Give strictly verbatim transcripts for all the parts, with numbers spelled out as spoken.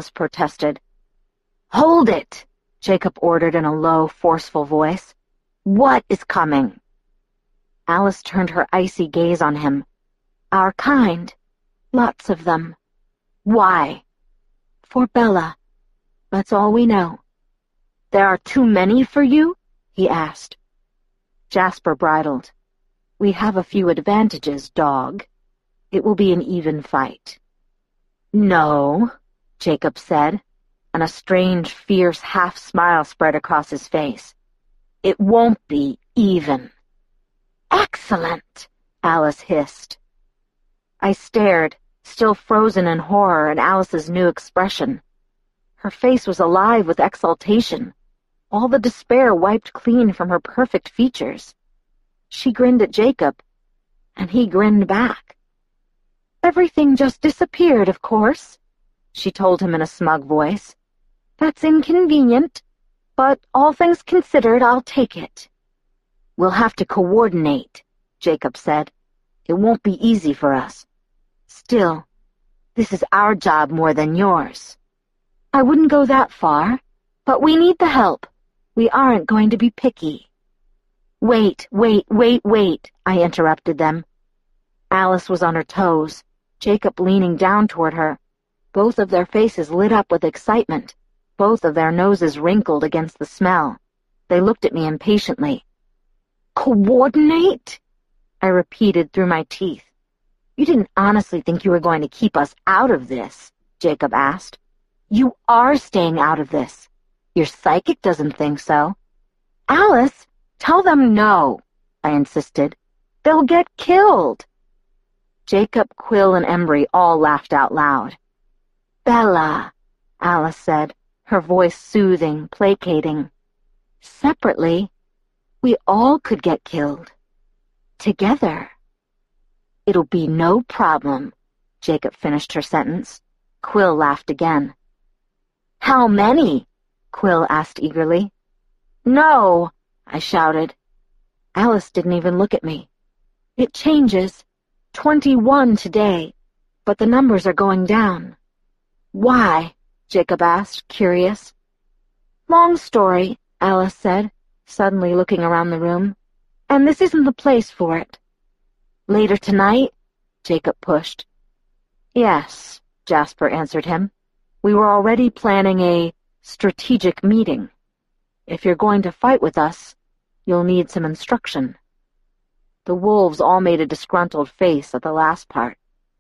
Alice protested. "Hold it!" Jacob ordered in a low, forceful voice. "What is coming?" Alice turned her icy gaze on him. "Our kind. Lots of them." "Why?" "For Bella. That's all we know." "There are too many for you?" he asked. Jasper bridled. "We have a few advantages, dog. It will be an even fight." "No," Jacob said, and a strange, fierce half-smile spread across his face. "It won't be even." "Excellent," Alice hissed. I stared, still frozen in horror at Alice's new expression. Her face was alive with exultation, all the despair wiped clean from her perfect features. She grinned at Jacob, and he grinned back. "Everything just disappeared, of course," she told him in a smug voice. "That's inconvenient, but all things considered, I'll take it." "We'll have to coordinate," Jacob said. "It won't be easy for us. Still, this is our job more than yours." "I wouldn't go that far, but we need the help. We aren't going to be picky." "Wait, wait, wait, wait," I interrupted them. Alice was on her toes, Jacob leaning down toward her. Both of their faces lit up with excitement, both of their noses wrinkled against the smell. They looked at me impatiently. "Coordinate?" I repeated through my teeth. "You didn't honestly think you were going to keep us out of this?" Jacob asked. "You are staying out of this. Your psychic doesn't think so." "Alice, tell them no," I insisted. "They'll get killed." Jacob, Quill, and Embry all laughed out loud. "Bella," Alice said, her voice soothing, placating. "Separately, we all could get killed. Together." "It'll be no problem," Jacob finished her sentence. Quill laughed again. "How many?" Quill asked eagerly. "No," I shouted. Alice didn't even look at me. "It changes. Twenty-one today, but the numbers are going down." "Why?" Jacob asked, curious. "Long story," Alice said, suddenly looking around the room. "And this isn't the place for it." "Later tonight?" Jacob pushed. "Yes," Jasper answered him. "We were already planning a strategic meeting. If you're going to fight with us, you'll need some instruction." The wolves all made a disgruntled face at the last part.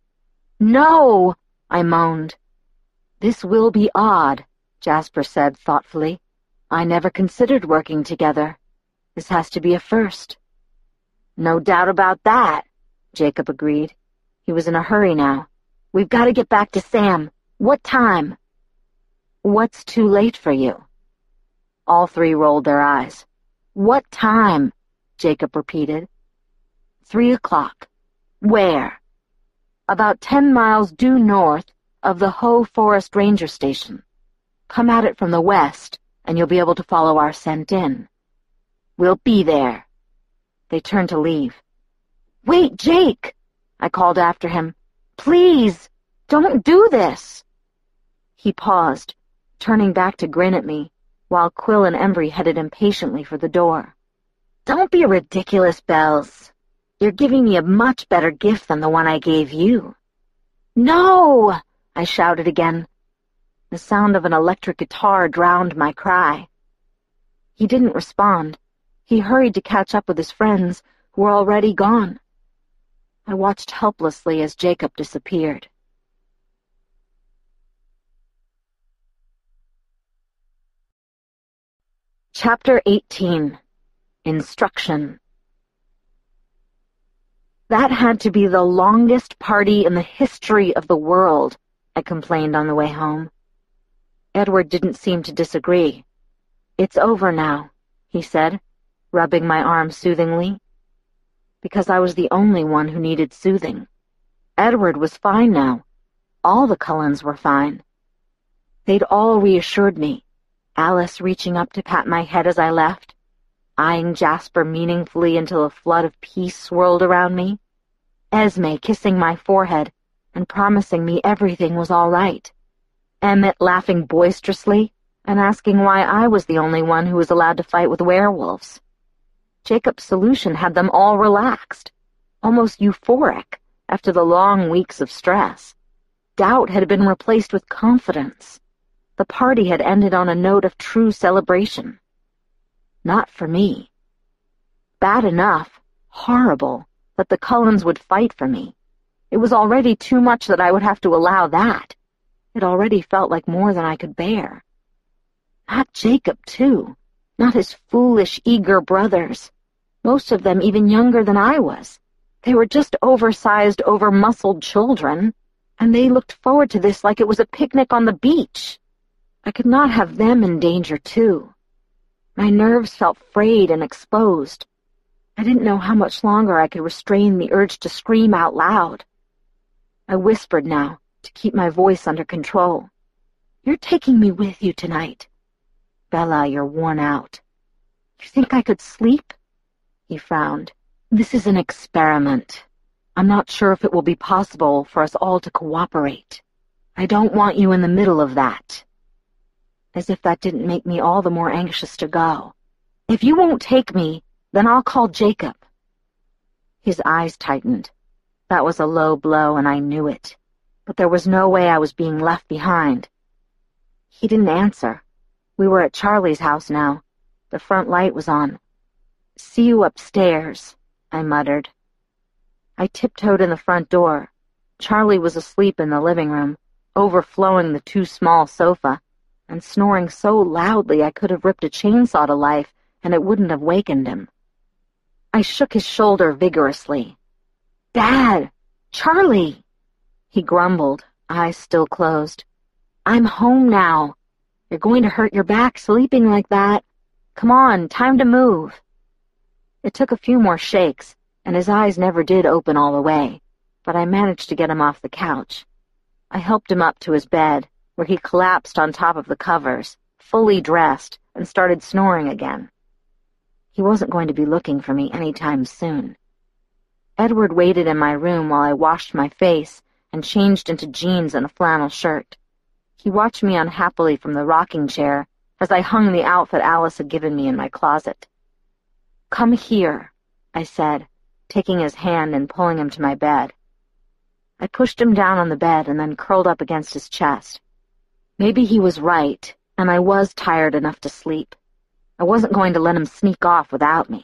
"No!" I moaned. "This will be odd," Jasper said thoughtfully. "I never considered working together. This has to be a first." "No doubt about that," Jacob agreed. He was in a hurry now. "We've got to get back to Sam. What time?" "What's too late for you?" All three rolled their eyes. "What time?" Jacob repeated. Three o'clock. Where?" "About ten miles due north of the Hoh Forest Ranger Station. Come at it from the west, and you'll be able to follow our scent in." "We'll be there." They turned to leave. "Wait, Jake!" I called after him. "Please, don't do this!" He paused, turning back to grin at me, while Quill and Embry headed impatiently for the door. "Don't be ridiculous, Bells. You're giving me a much better gift than the one I gave you." "No!" I shouted again. The sound of an electric guitar drowned my cry. He didn't respond. He hurried to catch up with his friends, who were already gone. I watched helplessly as Jacob disappeared. Chapter eighteen. Instruction. That had to be the longest party in the history of the world, I complained on the way home. Edward didn't seem to disagree. "It's over now," he said, rubbing my arm soothingly. Because I was the only one who needed soothing. Edward was fine now. All the Cullens were fine. They'd all reassured me, Alice reaching up to pat my head as I left, eyeing Jasper meaningfully until a flood of peace swirled around me, Esme kissing my forehead and promising me everything was all right. Emmett laughing boisterously and asking why I was the only one who was allowed to fight with werewolves. Jacob's solution had them all relaxed, almost euphoric after the long weeks of stress. Doubt had been replaced with confidence. The party had ended on a note of true celebration. Not for me. Bad enough, horrible, that the Cullens would fight for me. It was already too much that I would have to allow that. It already felt like more than I could bear. Not Jacob, too. Not his foolish, eager brothers. Most of them even younger than I was. They were just oversized, over-muscled children, and they looked forward to this like it was a picnic on the beach. I could not have them in danger, too. My nerves felt frayed and exposed. I didn't know how much longer I could restrain the urge to scream out loud. I whispered now, to keep my voice under control. "You're taking me with you tonight. Bella, you're worn out." "You think I could sleep?" He frowned. "This is an experiment. I'm not sure if it will be possible for us all to cooperate. I don't want you in the middle of that." As if that didn't make me all the more anxious to go. "If you won't take me, then I'll call Jacob." His eyes tightened. That was a low blow, and I knew it. But there was no way I was being left behind. He didn't answer. We were at Charlie's house now. The front light was on. "See you upstairs," I muttered. I tiptoed in the front door. Charlie was asleep in the living room, overflowing the too-small sofa, and snoring so loudly I could have ripped a chainsaw to life, and it wouldn't have wakened him. I shook his shoulder vigorously. "Dad! Charlie!" He grumbled, eyes still closed. "I'm home now. You're going to hurt your back sleeping like that. Come on, time to move." It took a few more shakes, and his eyes never did open all the way, but I managed to get him off the couch. I helped him up to his bed, where he collapsed on top of the covers, fully dressed, and started snoring again. He wasn't going to be looking for me any time soon. Edward waited in my room while I washed my face and changed into jeans and a flannel shirt. He watched me unhappily from the rocking chair as I hung the outfit Alice had given me in my closet. "Come here," I said, taking his hand and pulling him to my bed. I pushed him down on the bed and then curled up against his chest. Maybe he was right, and I was tired enough to sleep. I wasn't going to let him sneak off without me.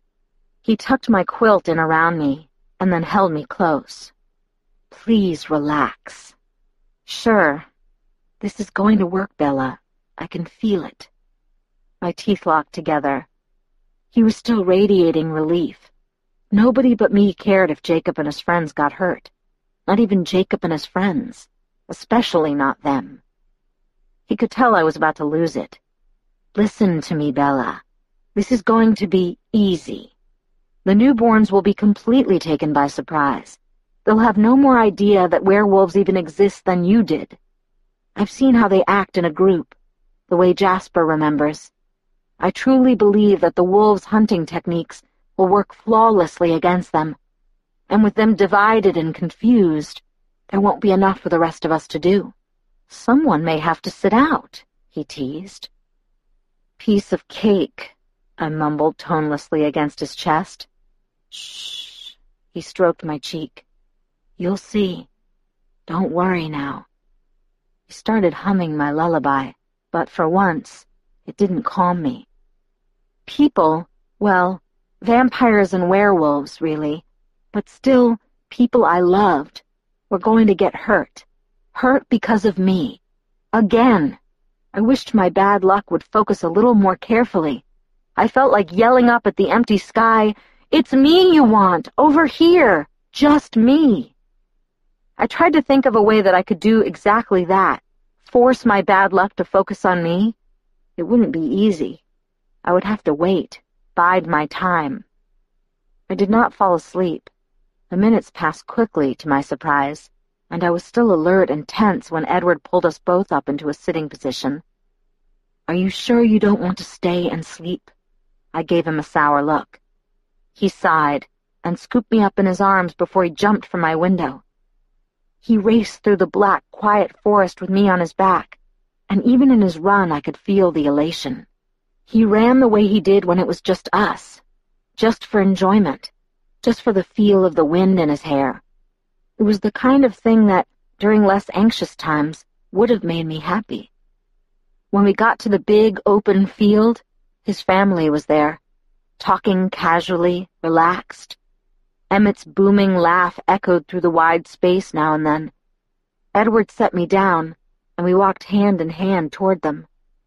He tucked my quilt in around me and then held me close. "Please relax." "Sure. This is going to work, Bella. I can feel it." My teeth locked together. He was still radiating relief. Nobody but me cared if Jacob and his friends got hurt. Not even Jacob and his friends. Especially not them. He could tell I was about to lose it. "Listen to me, Bella. This is going to be easy. The newborns will be completely taken by surprise. They'll have no more idea that werewolves even exist than you did. I've seen how they act in a group, the way Jasper remembers. I truly believe that the wolves' hunting techniques will work flawlessly against them, and with them divided and confused, there won't be enough for the rest of us to do. Someone may have to sit out," he teased. "Piece of cake," I mumbled tonelessly against his chest. "Shh," he stroked my cheek. "You'll see. Don't worry now." He started humming my lullaby, but for once, it didn't calm me. People, well, vampires and werewolves, really, but still people I loved, were going to get hurt. Hurt because of me. Again. I wished my bad luck would focus a little more carefully. I felt like yelling up at the empty sky, "It's me you want, over here, just me." I tried to think of a way that I could do exactly that, force my bad luck to focus on me. It wouldn't be easy. I would have to wait, bide my time. I did not fall asleep. The minutes passed quickly, to my surprise, and I was still alert and tense when Edward pulled us both up into a sitting position. "Are you sure you don't want to stay and sleep?" I gave him a sour look. He sighed and scooped me up in his arms before he jumped from my window. He raced through the black, quiet forest with me on his back, and even in his run I could feel the elation. He ran the way he did when it was just us, just for enjoyment, just for the feel of the wind in his hair. It was the kind of thing that, during less anxious times, would have made me happy. When we got to the big, open field, his family was there, talking casually, relaxed. Emmett's booming laugh echoed through the wide space now and then. Edward set me down, and we walked hand in hand toward them.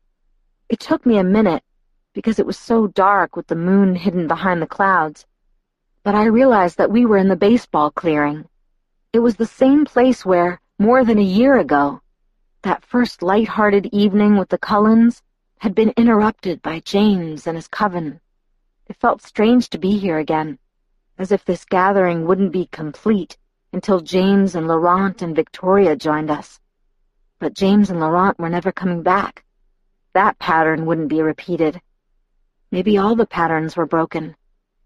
It took me a minute, because it was so dark with the moon hidden behind the clouds, but I realized that we were in the baseball clearing. It was the same place where, more than a year ago, that first light-hearted evening with the Cullens had been interrupted by James and his coven. It felt strange to be here again, as if this gathering wouldn't be complete until James and Laurent and Victoria joined us. But James and Laurent were never coming back. That pattern wouldn't be repeated. Maybe all the patterns were broken.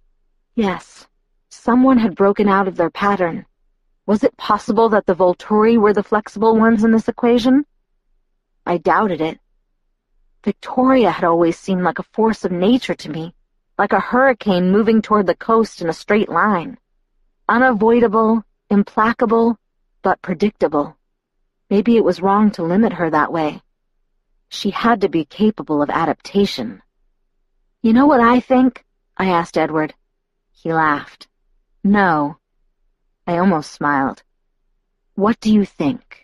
Yes, someone had broken out of their pattern. Was it possible that the Volturi were the flexible ones in this equation? I doubted it. Victoria had always seemed like a force of nature to me, like a hurricane moving toward the coast in a straight line. Unavoidable, implacable, but predictable. Maybe it was wrong to limit her that way. She had to be capable of adaptation. "You know what I think?" I asked Edward. He laughed. "No." I almost smiled. "What do you think?"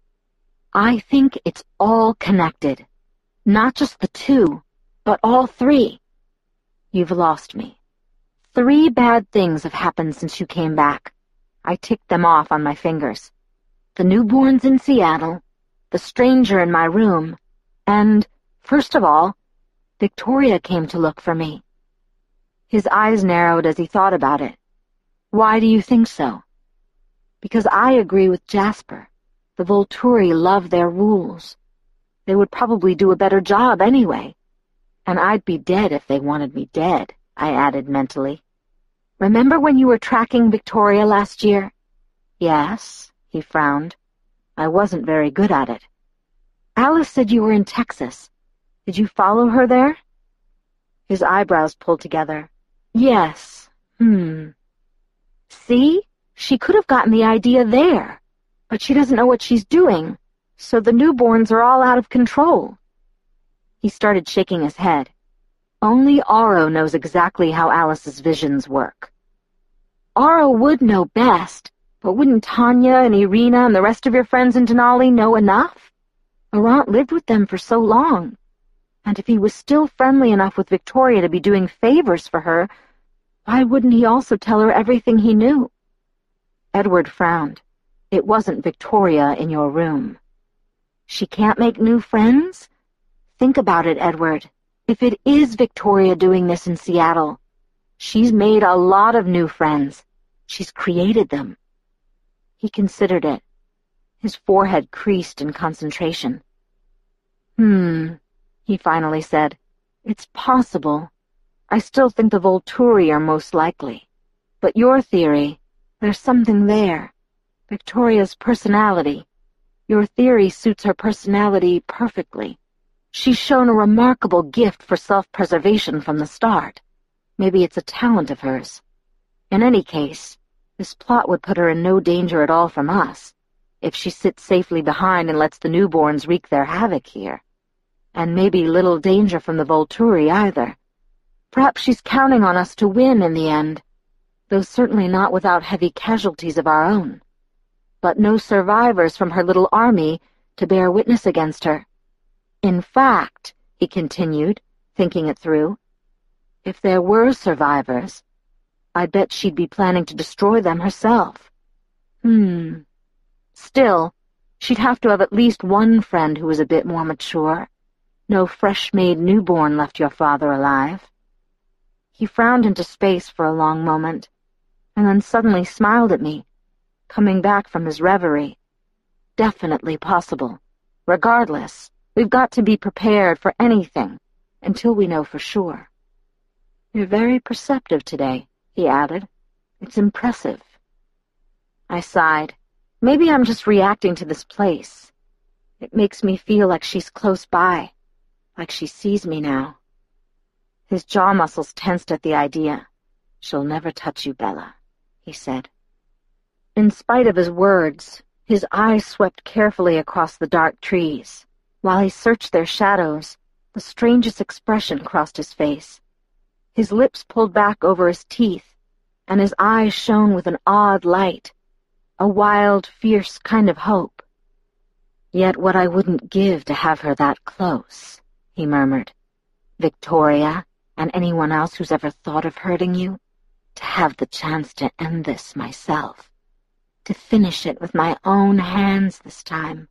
"I think it's all connected. Not just the two, but all three." "You've lost me. Three bad things have happened since you came back." I ticked them off on my fingers. The newborns in Seattle, the stranger in my room, and, first of all, Victoria came to look for me. His eyes narrowed as he thought about it. "Why do you think so?" "Because I agree with Jasper. The Volturi love their rules. They would probably do a better job anyway. And I'd be dead if they wanted me dead," I added mentally. "Remember when you were tracking Victoria last year?" "Yes," he frowned. "I wasn't very good at it." "Alice said you were in Texas. Did you follow her there?" His eyebrows pulled together. "Yes. Hmm. See? She could have gotten the idea there. But she doesn't know what she's doing, so the newborns are all out of control." He started shaking his head. "Only Aro knows exactly how Alice's visions work." "Aro would know best, but wouldn't Tanya and Irina and the rest of your friends in Denali know enough? Laurent lived with them for so long, and if he was still friendly enough with Victoria to be doing favors for her, why wouldn't he also tell her everything he knew?" Edward frowned. "It wasn't Victoria in your room." "She can't make new friends? Think about it, Edward. If it is Victoria doing this in Seattle, she's made a lot of new friends. She's created them." He considered it. His forehead creased in concentration. Hmm, he finally said. "It's possible. I still think the Volturi are most likely. But your theory, there's something there. Victoria's personality. Your theory suits her personality perfectly. She's shown a remarkable gift for self-preservation from the start. Maybe it's a talent of hers. In any case, this plot would put her in no danger at all from us, if she sits safely behind and lets the newborns wreak their havoc here. And maybe little danger from the Volturi either. Perhaps she's counting on us to win in the end, though certainly not without heavy casualties of our own. But no survivors from her little army to bear witness against her. In fact," he continued, thinking it through, "if there were survivors, I bet she'd be planning to destroy them herself. Hmm. Still, she'd have to have at least one friend who was a bit more mature. No fresh-made newborn left your father alive." He frowned into space for a long moment, and then suddenly smiled at me, coming back from his reverie. "Definitely possible. Regardless, we've got to be prepared for anything until we know for sure." "You're very perceptive today," he added. "It's impressive." I sighed. Maybe I'm just reacting to this place. It makes me feel like she's close by, like she sees me now. His jaw muscles tensed at the idea. "She'll never touch you, Bella," he said. In spite of his words, his eyes swept carefully across the dark trees. While he searched their shadows, the strangest expression crossed his face. His lips pulled back over his teeth, and his eyes shone with an odd light, a wild, fierce kind of hope. "Yet what I wouldn't give to have her that close," he murmured. "Victoria, and anyone else who's ever thought of hurting you, to have the chance to end this myself, to finish it with my own hands this time."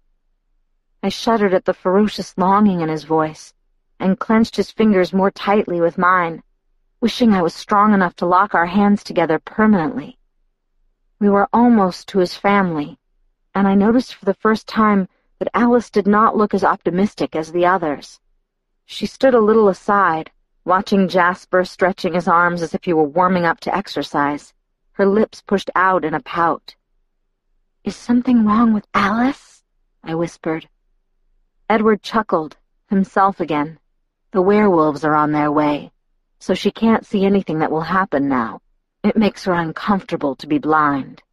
I shuddered at the ferocious longing in his voice, and clenched his fingers more tightly with mine, wishing I was strong enough to lock our hands together permanently. We were almost to his family, and I noticed for the first time that Alice did not look as optimistic as the others. She stood a little aside, watching Jasper stretching his arms as if he were warming up to exercise, her lips pushed out in a pout. "Is something wrong with Alice?" I whispered. Edward chuckled, himself again. "The werewolves are on their way, so she can't see anything that will happen now. It makes her uncomfortable to be blind."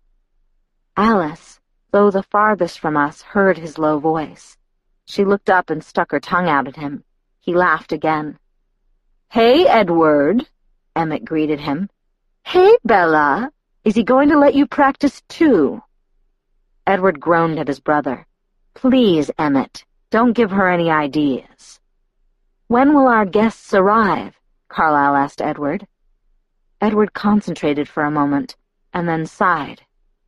Alice, though the farthest from us, heard his low voice. She looked up and stuck her tongue out at him. He laughed again. "Hey, Edward," Emmett greeted him. "Hey, Bella. Is he going to let you practice too?" Edward groaned at his brother. "Please, Emmett, don't give her any ideas." "When will our guests arrive?" Carlyle asked Edward. Edward concentrated for a moment, and then sighed.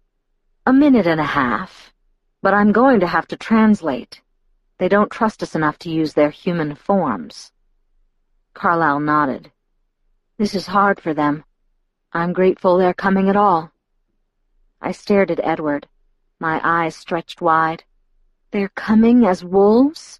"A minute and a half, but I'm going to have to translate. They don't trust us enough to use their human forms." Carlyle nodded. "This is hard for them. I'm grateful they're coming at all." I stared at Edward, my eyes stretched wide. "They're coming as wolves?"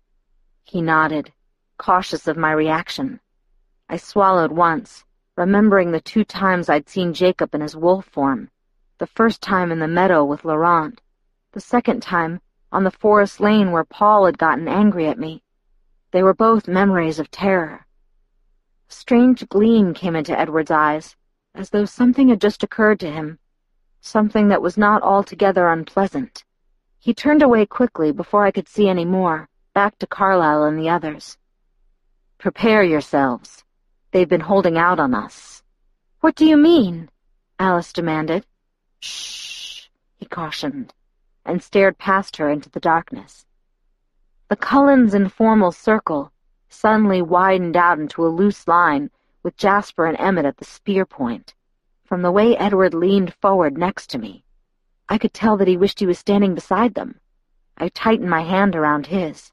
He nodded, cautious of my reaction. I swallowed once, remembering the two times I'd seen Jacob in his wolf form, the first time in the meadow with Laurent, the second time on the forest lane where Paul had gotten angry at me. They were both memories of terror. A strange gleam came into Edward's eyes, as though something had just occurred to him, something that was not altogether unpleasant. He turned away quickly before I could see any more, back to Carlyle and the others. "Prepare yourselves. They've been holding out on us." "What do you mean?" Alice demanded. "Shh," he cautioned, and stared past her into the darkness. The Cullens' informal circle suddenly widened out into a loose line, with Jasper and Emmett at the spear point. From the way Edward leaned forward next to me, I could tell that he wished he was standing beside them. I tightened my hand around his.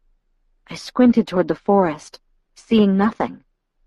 I squinted toward the forest, seeing nothing.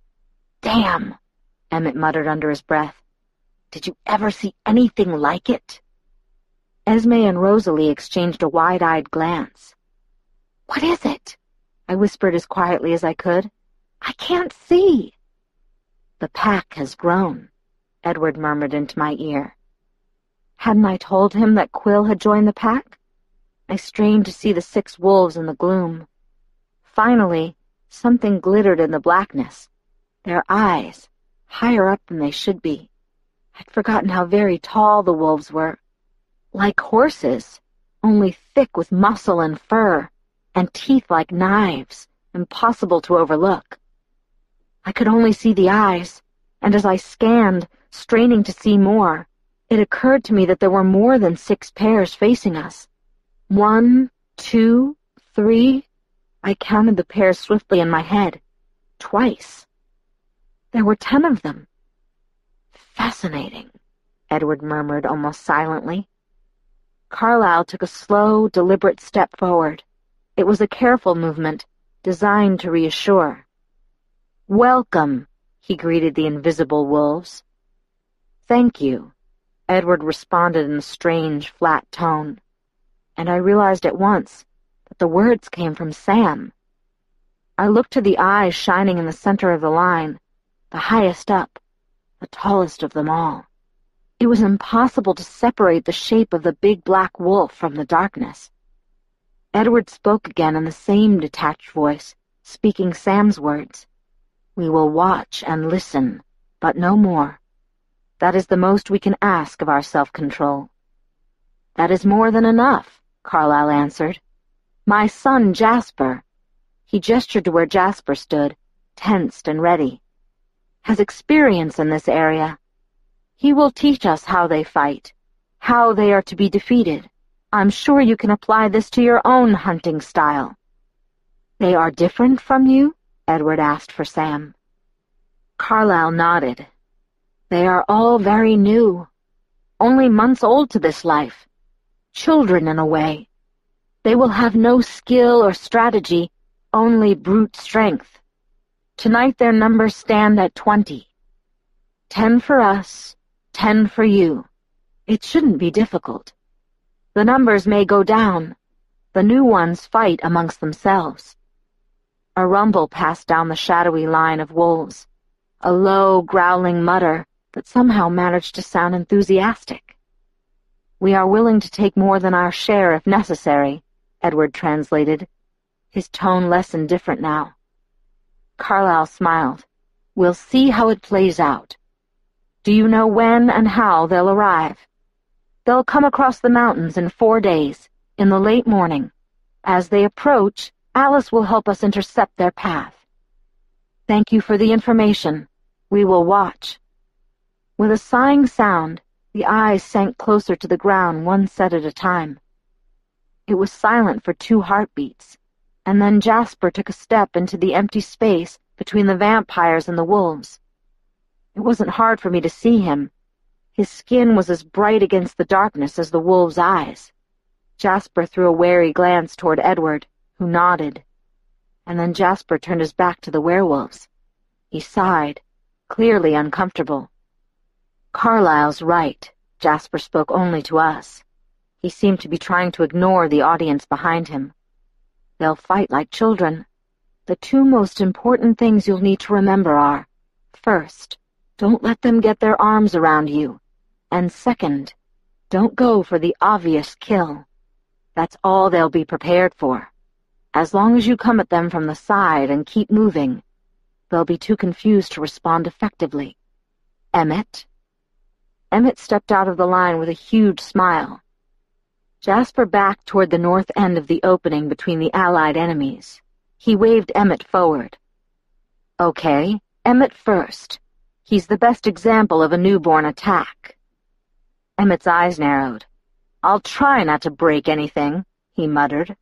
"Damn," Emmett muttered under his breath. "Did you ever see anything like it?" Esme and Rosalie exchanged a wide-eyed glance. "What is it?" I whispered as quietly as I could. "I can't see." "The pack has grown," Edward murmured into my ear. Hadn't I told him that Quill had joined the pack? I strained to see the six wolves in the gloom. Finally, something glittered in the blackness. Their eyes, higher up than they should be. I'd forgotten how very tall the wolves were. Like horses, only thick with muscle and fur, and teeth like knives, impossible to overlook. I could only see the eyes, and as I scanned, straining to see more, it occurred to me that there were more than six pairs facing us. One, two, three. I counted the pairs swiftly in my head. Twice. There were ten of them. "Fascinating," Edward murmured almost silently. Carlyle took a slow, deliberate step forward. It was a careful movement, designed to reassure. "Welcome," he greeted the invisible wolves. "Thank you," Edward responded in a strange, flat tone, and I realized at once that the words came from Sam. I looked to the eyes shining in the center of the line, the highest up, the tallest of them all. It was impossible to separate the shape of the big black wolf from the darkness. Edward spoke again in the same detached voice, speaking Sam's words. "We will watch and listen, but no more. That is the most we can ask of our self-control." "That is more than enough," Carlyle answered. "My son, Jasper," he gestured to where Jasper stood, tensed and ready, "has experience in this area. He will teach us how they fight, how they are to be defeated. I'm sure you can apply this to your own hunting style." "They are different from you?" Edward asked for Sam. Carlyle nodded. "They are all very new, only months old to this life. Children in a way. They will have no skill or strategy, only brute strength. Tonight their numbers stand at twenty. Ten for us, ten for you. It shouldn't be difficult. The numbers may go down. The new ones fight amongst themselves." A rumble passed down the shadowy line of wolves, a low, growling mutter that somehow managed to sound enthusiastic. "We are willing to take more than our share if necessary," Edward translated, his tone less indifferent now. Carlyle smiled. "We'll see how it plays out. Do you know when and how they'll arrive?" "They'll come across the mountains in four days, in the late morning. As they approach, Alice will help us intercept their path." "Thank you for the information. We will watch." With a sighing sound, the eyes sank closer to the ground one set at a time. It was silent for two heartbeats, and then Jasper took a step into the empty space between the vampires and the wolves. It wasn't hard for me to see him. His skin was as bright against the darkness as the wolves' eyes. Jasper threw a wary glance toward Edward, who nodded, and then Jasper turned his back to the werewolves. He sighed, clearly uncomfortable. "Carlyle's right," Jasper spoke only to us. He seemed to be trying to ignore the audience behind him. "They'll fight like children. The two most important things you'll need to remember are, first, don't let them get their arms around you, and second, don't go for the obvious kill. That's all they'll be prepared for. As long as you come at them from the side and keep moving, they'll be too confused to respond effectively. Emmett?" Emmett stepped out of the line with a huge smile. Jasper backed toward the north end of the opening between the allied enemies. He waved Emmett forward. "Okay, Emmett first. He's the best example of a newborn attack." Emmett's eyes narrowed. "I'll try not to break anything," he muttered.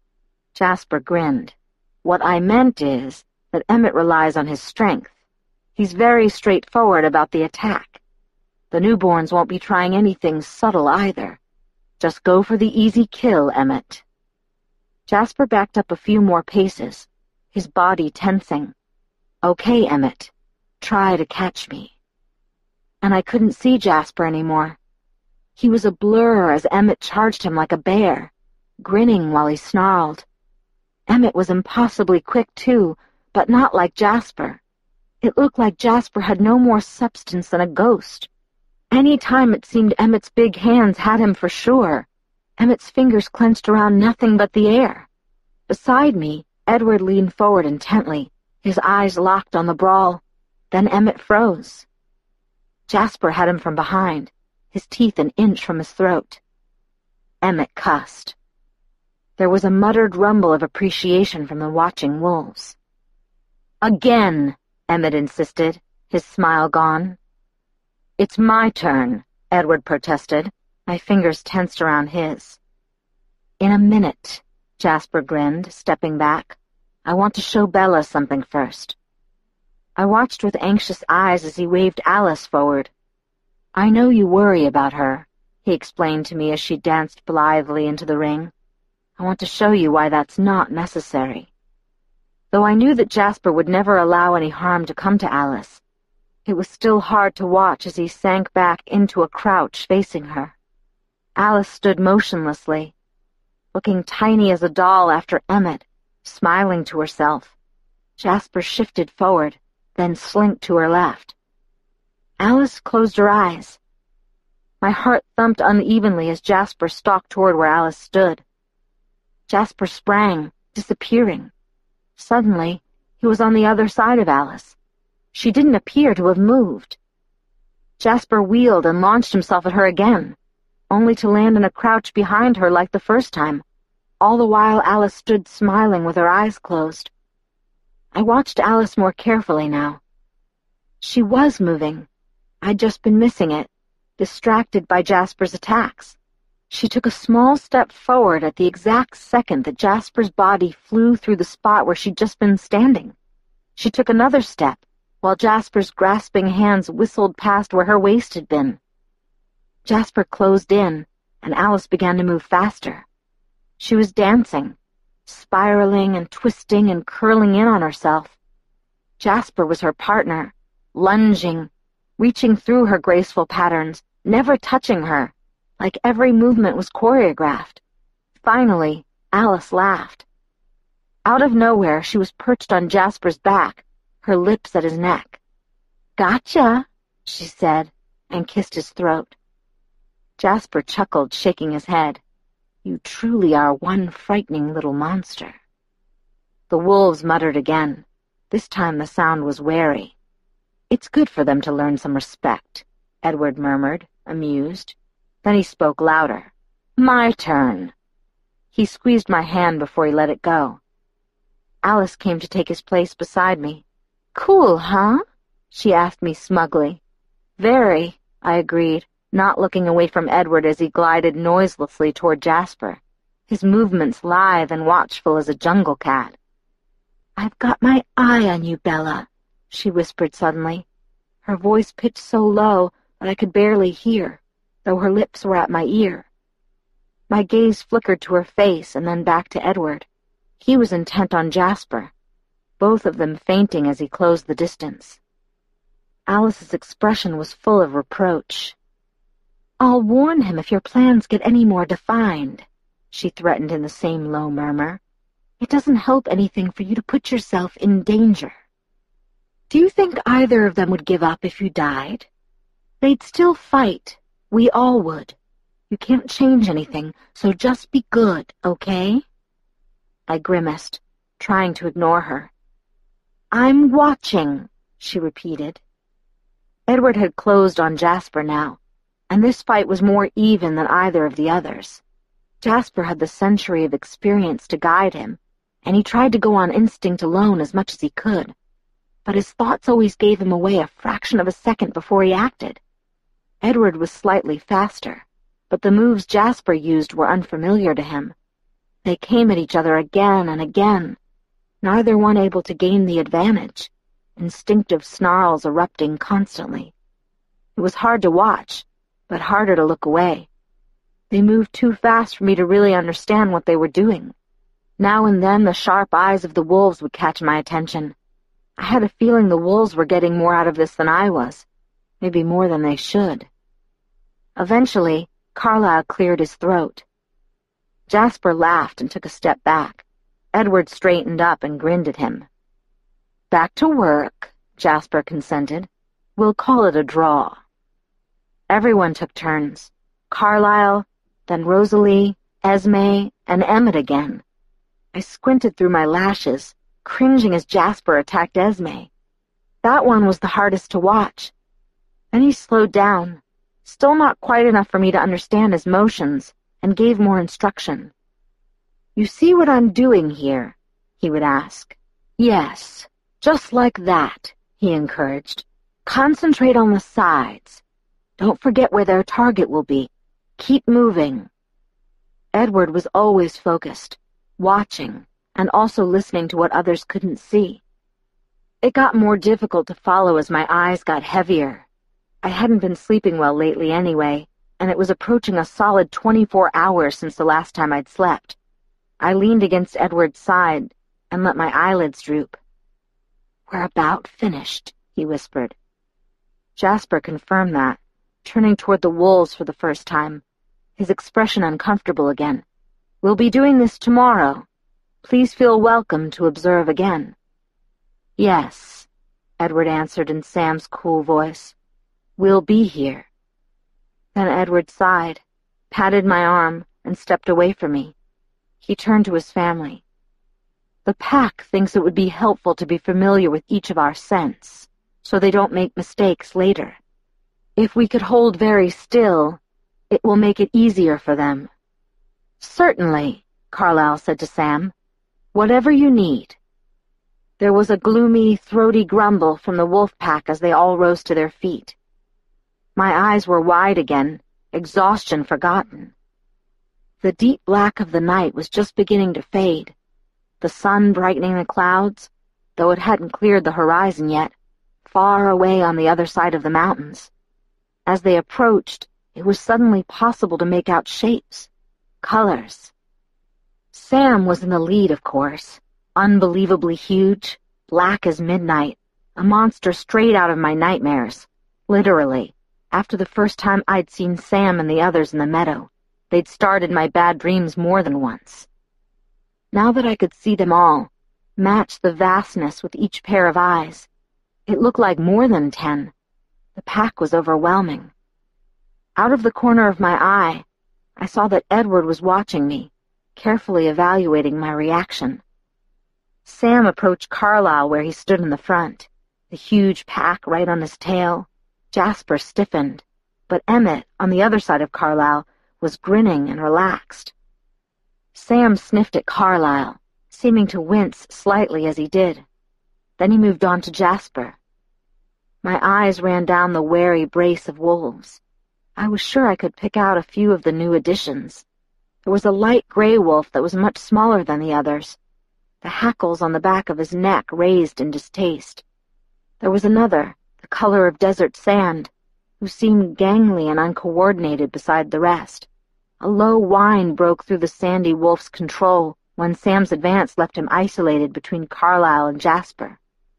Jasper grinned. "What I meant is that Emmett relies on his strength. He's very straightforward about the attack. The newborns won't be trying anything subtle either. Just go for the easy kill, Emmett." Jasper backed up a few more paces, his body tensing. "Okay, Emmett, try to catch me." And I couldn't see Jasper anymore. He was a blur as Emmett charged him like a bear, grinning while he snarled. Emmett was impossibly quick, too, but not like Jasper. It looked like Jasper had no more substance than a ghost. Any time it seemed Emmett's big hands had him for sure. Emmett's fingers clenched around nothing but the air. Beside me, Edward leaned forward intently, his eyes locked on the brawl. Then Emmett froze. Jasper had him from behind, his teeth an inch from his throat. Emmett cussed. There was a muttered rumble of appreciation from the watching wolves. "Again," Emmett insisted, his smile gone. "It's my turn," Edward protested, my fingers tensed around his. "In a minute," Jasper grinned, stepping back. "I want to show Bella something first." I watched with anxious eyes as he waved Alice forward. "I know you worry about her," he explained to me as she danced blithely into the ring. "I want to show you why that's not necessary." Though I knew that Jasper would never allow any harm to come to Alice, it was still hard to watch as he sank back into a crouch facing her. Alice stood motionlessly, looking tiny as a doll after Emmett, smiling to herself. Jasper shifted forward, then slinked to her left. Alice closed her eyes. My heart thumped unevenly as Jasper stalked toward where Alice stood. Jasper sprang, disappearing. Suddenly, he was on the other side of Alice. She didn't appear to have moved. Jasper wheeled and launched himself at her again, only to land in a crouch behind her like the first time. All the while Alice stood smiling with her eyes closed. I watched Alice more carefully now. She was moving. I'd just been missing it, distracted by Jasper's attacks. She took a small step forward at the exact second that Jasper's body flew through the spot where she'd just been standing. She took another step, while Jasper's grasping hands whistled past where her waist had been. Jasper closed in, and Alice began to move faster. She was dancing, spiraling and twisting and curling in on herself. Jasper was her partner, lunging, reaching through her graceful patterns, never touching her, like every movement was choreographed. Finally, Alice laughed. Out of nowhere, she was perched on Jasper's back, her lips at his neck. "Gotcha," she said, and kissed his throat. Jasper chuckled, shaking his head. "You truly are one frightening little monster." The wolves muttered again. This time the sound was wary. "It's good for them to learn some respect," Edward murmured, amused. Then he spoke louder. "My turn." He squeezed my hand before he let it go. Alice came to take his place beside me. "Cool, huh?" she asked me smugly. "Very," I agreed, not looking away from Edward as he glided noiselessly toward Jasper, his movements lithe and watchful as a jungle cat. "I've got my eye on you, Bella," she whispered suddenly, her voice pitched so low that I could barely hear, though her lips were at my ear. My gaze flickered to her face and then back to Edward. He was intent on Jasper, both of them fainting as he closed the distance. Alice's expression was full of reproach. "I'll warn him if your plans get any more defined," she threatened in the same low murmur. "It doesn't help anything for you to put yourself in danger." "Do you think either of them would give up if you died?" "They'd still fight. We all would. You can't change anything, so just be good, okay?" I grimaced, trying to ignore her. "I'm watching," she repeated. Edward had closed on Jasper now, and this fight was more even than either of the others. Jasper had the century of experience to guide him, and he tried to go on instinct alone as much as he could, but his thoughts always gave him away a fraction of a second before he acted. Edward was slightly faster, but the moves Jasper used were unfamiliar to him. They came at each other again and again, neither one able to gain the advantage, instinctive snarls erupting constantly. It was hard to watch, but harder to look away. They moved too fast for me to really understand what they were doing. Now and then the sharp eyes of the wolves would catch my attention. I had a feeling the wolves were getting more out of this than I was, maybe more than they should. Eventually, Carlyle cleared his throat. Jasper laughed and took a step back. Edward straightened up and grinned at him. "Back to work," Jasper consented. "We'll call it a draw." Everyone took turns. Carlyle, then Rosalie, Esme, and Emmett again. I squinted through my lashes, cringing as Jasper attacked Esme. That one was the hardest to watch. Then he slowed down, still not quite enough for me to understand his motions, and gave more instruction. "You see what I'm doing here?" he would ask. "Yes, just like that," he encouraged. "Concentrate on the sides. Don't forget where their target will be. Keep moving." Edward was always focused, watching, and also listening to what others couldn't see. It got more difficult to follow as my eyes got heavier. I hadn't been sleeping well lately anyway, and it was approaching a solid twenty-four hours since the last time I'd slept. I leaned against Edward's side and let my eyelids droop. "We're about finished," he whispered. Jasper confirmed that, turning toward the wolves for the first time, his expression uncomfortable again. "We'll be doing this tomorrow. Please feel welcome to observe again." "Yes," Edward answered in Sam's cool voice. "We'll be here." Then Edward sighed, patted my arm, and stepped away from me. He turned to his family. The pack thinks it would be helpful to be familiar with each of our scents, so they don't make mistakes later. If we could hold very still, it will make it easier for them. Certainly, Carlyle said to Sam. Whatever you need. There was a gloomy, throaty grumble from the wolf pack as they all rose to their feet. My eyes were wide again, exhaustion forgotten. The deep black of the night was just beginning to fade, the sun brightening the clouds, though it hadn't cleared the horizon yet, far away on the other side of the mountains. As they approached, it was suddenly possible to make out shapes, colors. Sam was in the lead, of course, unbelievably huge, black as midnight, a monster straight out of my nightmares, literally. After the first time I'd seen Sam and the others in the meadow, they'd started my bad dreams more than once. Now that I could see them all, match the vastness with each pair of eyes, it looked like more than ten. The pack was overwhelming. Out of the corner of my eye, I saw that Edward was watching me, carefully evaluating my reaction. Sam approached Carlyle where he stood in the front, the huge pack right on his tail. Jasper stiffened, but Emmett, on the other side of Carlyle, was grinning and relaxed. Sam sniffed at Carlyle, seeming to wince slightly as he did. Then he moved on to Jasper. My eyes ran down the wary brace of wolves. I was sure I could pick out a few of the new additions. There was a light gray wolf that was much smaller than the others, the hackles on the back of his neck raised in distaste. There was another, the color of desert sand, who seemed gangly and uncoordinated beside the rest. A low whine broke through the sandy wolf's control when Sam's advance left him isolated between Carlyle and Jasper.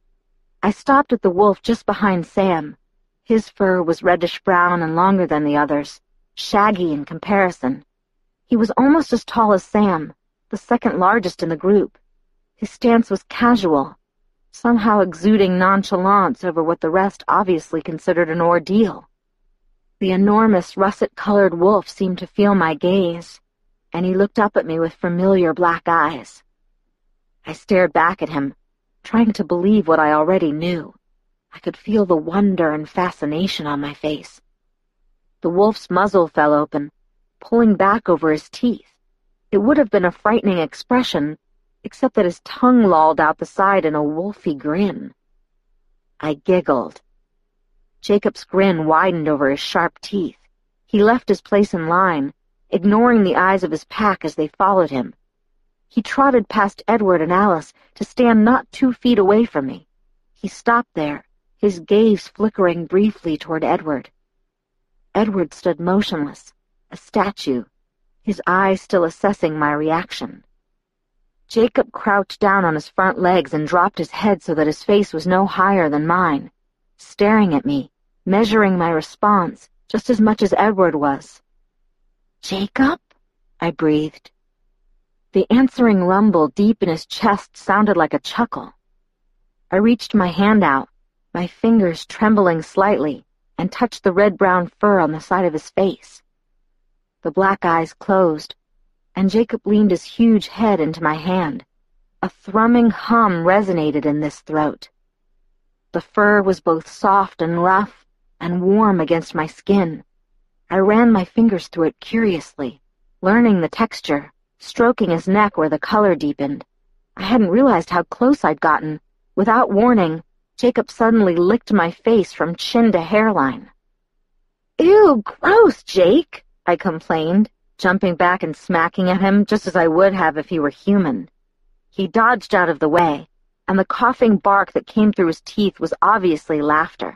I stopped at the wolf just behind Sam. His fur was reddish-brown and longer than the others, shaggy in comparison. He was almost as tall as Sam, the second largest in the group. His stance was casual, somehow exuding nonchalance over what the rest obviously considered an ordeal. The enormous russet-colored wolf seemed to feel my gaze, and he looked up at me with familiar black eyes. I stared back at him, trying to believe what I already knew. I could feel the wonder and fascination on my face. The wolf's muzzle fell open, pulling back over his teeth. It would have been a frightening expression, except that his tongue lolled out the side in a wolfy grin. I giggled. Jacob's grin widened over his sharp teeth. He left his place in line, ignoring the eyes of his pack as they followed him. He trotted past Edward and Alice to stand not two feet away from me. He stopped there, his gaze flickering briefly toward Edward. Edward stood motionless, a statue, his eyes still assessing my reaction. Jacob crouched down on his front legs and dropped his head so that his face was no higher than mine, staring at me, measuring my response just as much as Edward was. "Jacob?" I breathed. The answering rumble deep in his chest sounded like a chuckle. I reached my hand out, my fingers trembling slightly, and touched the red-brown fur on the side of his face. The black eyes closed, and Jacob leaned his huge head into my hand. A thrumming hum resonated in this throat. The fur was both soft and rough, and warm against my skin. I ran my fingers through it curiously, learning the texture, stroking his neck where the color deepened. I hadn't realized how close I'd gotten. Without warning, Jacob suddenly licked my face from chin to hairline. "Ew, gross, Jake," I complained, jumping back and smacking at him just as I would have if he were human. He dodged out of the way, and the coughing bark that came through his teeth was obviously laughter.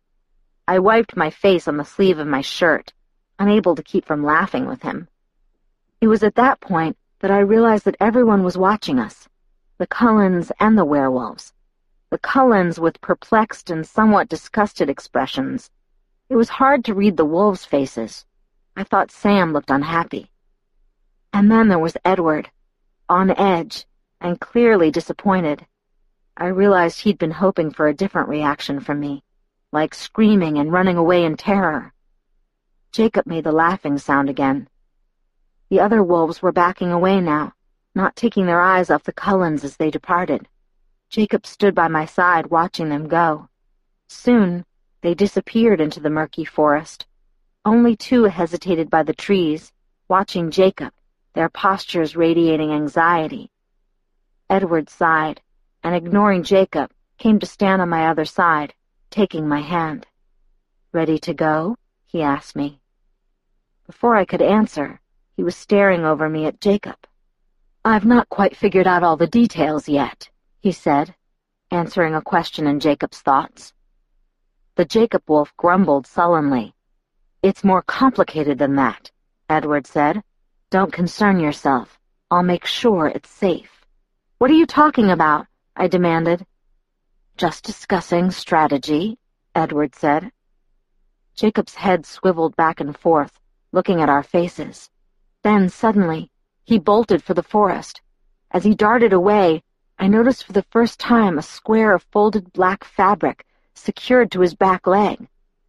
I wiped my face on the sleeve of my shirt, unable to keep from laughing with him. It was at that point that I realized that everyone was watching us, the Cullens and the werewolves. The Cullens with perplexed and somewhat disgusted expressions. It was hard to read the wolves' faces. I thought Sam looked unhappy. And then there was Edward, on edge, and clearly disappointed. I realized he'd been hoping for a different reaction from me, like screaming and running away in terror. Jacob made the laughing sound again. The other wolves were backing away now, not taking their eyes off the Cullens as they departed. Jacob stood by my side watching them go. Soon, they disappeared into the murky forest. Only two hesitated by the trees, watching Jacob, their postures radiating anxiety. Edward sighed, and ignoring Jacob, came to stand on my other side, taking my hand. "Ready to go?" he asked me. Before I could answer, he was staring over me at Jacob. "I've not quite figured out all the details yet," he said, answering a question in Jacob's thoughts. The Jacob wolf grumbled sullenly. "It's more complicated than that," Edward said. "Don't concern yourself. I'll make sure it's safe." "What are you talking about?" I demanded. "Just discussing strategy," Edward said. Jacob's head swiveled back and forth, looking at our faces. Then, suddenly, he bolted for the forest. As he darted away, I noticed for the first time a square of folded black fabric secured to his back leg.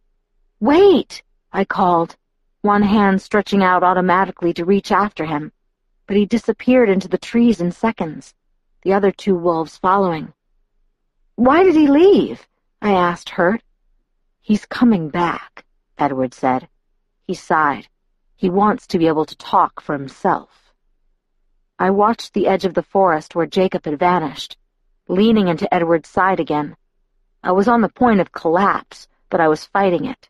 "Wait!" I called, one hand stretching out automatically to reach after him, but he disappeared into the trees in seconds, the other two wolves following. "Why did he leave?" I asked, hurt. "He's coming back," Edward said. He sighed. "He wants to be able to talk for himself." I watched the edge of the forest where Jacob had vanished, leaning into Edward's side again. I was on the point of collapse, but I was fighting it.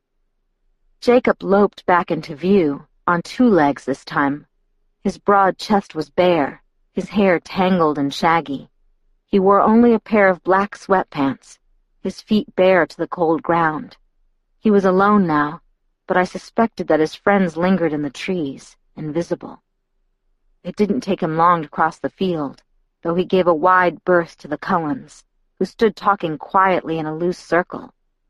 Jacob loped back into view, on two legs this time. His broad chest was bare, his hair tangled and shaggy. He wore only a pair of black sweatpants, his feet bare to the cold ground. He was alone now, but I suspected that his friends lingered in the trees, invisible. It didn't take him long to cross the field, though he gave a wide berth to the Cullens, who stood talking quietly in a loose circle.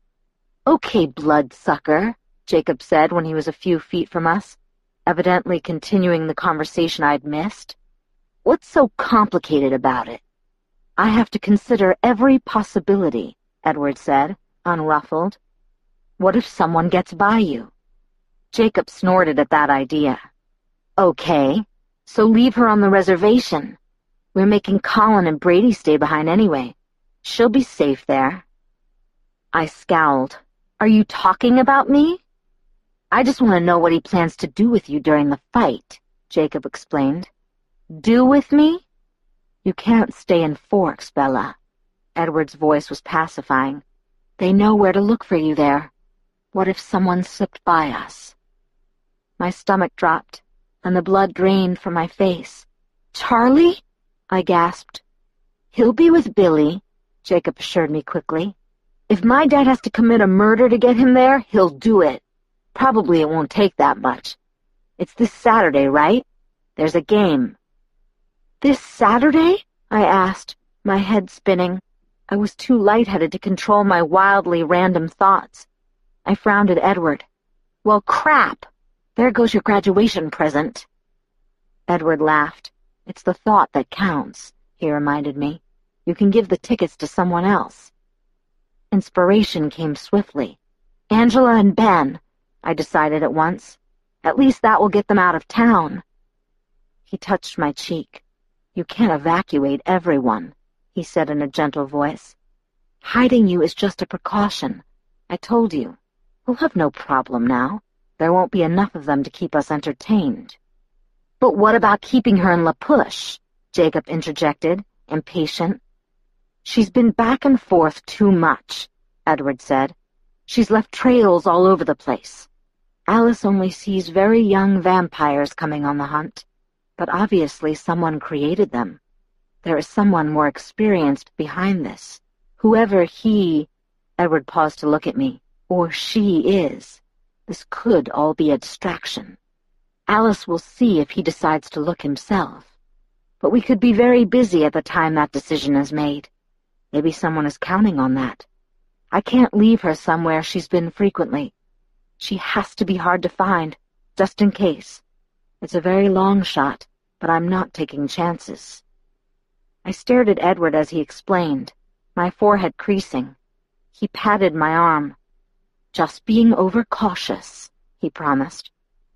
"Okay, bloodsucker," Jacob said when he was a few feet from us, evidently continuing the conversation I'd missed. "What's so complicated about it?" "I have to consider every possibility," Edward said, unruffled. "What if someone gets by you?" Jacob snorted at that idea. "Okay, so leave her on the reservation. We're making Colin and Brady stay behind anyway. She'll be safe there." I scowled. "Are you talking about me?" "I just want to know what he plans to do with you during the fight," Jacob explained. "Do with me?" "You can't stay in Forks, Bella." Edward's voice was pacifying. "They know where to look for you there. What if someone slipped by us?" My stomach dropped, and the blood drained from my face. "Charlie?" I gasped. "He'll be with Billy," Jacob assured me quickly. "If my dad has to commit a murder to get him there, he'll do it. Probably it won't take that much. It's this Saturday, right? There's a game." "This Saturday?" I asked, my head spinning. I was too lightheaded to control my wildly random thoughts. I frowned at Edward. "Well, crap! There goes your graduation present." Edward laughed. "It's the thought that counts," he reminded me. "You can give the tickets to someone else." Inspiration came swiftly. "Angela and Ben," I decided at once. "At least that will get them out of town." He touched my cheek. "You can't evacuate everyone," he said in a gentle voice. "Hiding you is just a precaution. I told you. We'll have no problem now. There won't be enough of them to keep us entertained." "But what about keeping her in La Push?" Jacob interjected, impatient. "She's been back and forth too much," Edward said. "She's left trails all over the place. Alice only sees very young vampires coming on the hunt, but obviously someone created them. There is someone more experienced behind this. Whoever he," Edward paused to look at me, "or she is, this could all be a distraction. Alice will see if he decides to look himself. But we could be very busy at the time that decision is made. Maybe someone is counting on that. I can't leave her somewhere she's been frequently. She has to be hard to find, just in case. It's a very long shot, but I'm not taking chances." I stared at Edward as he explained, my forehead creasing. He patted my arm. "Just being overcautious." he promised.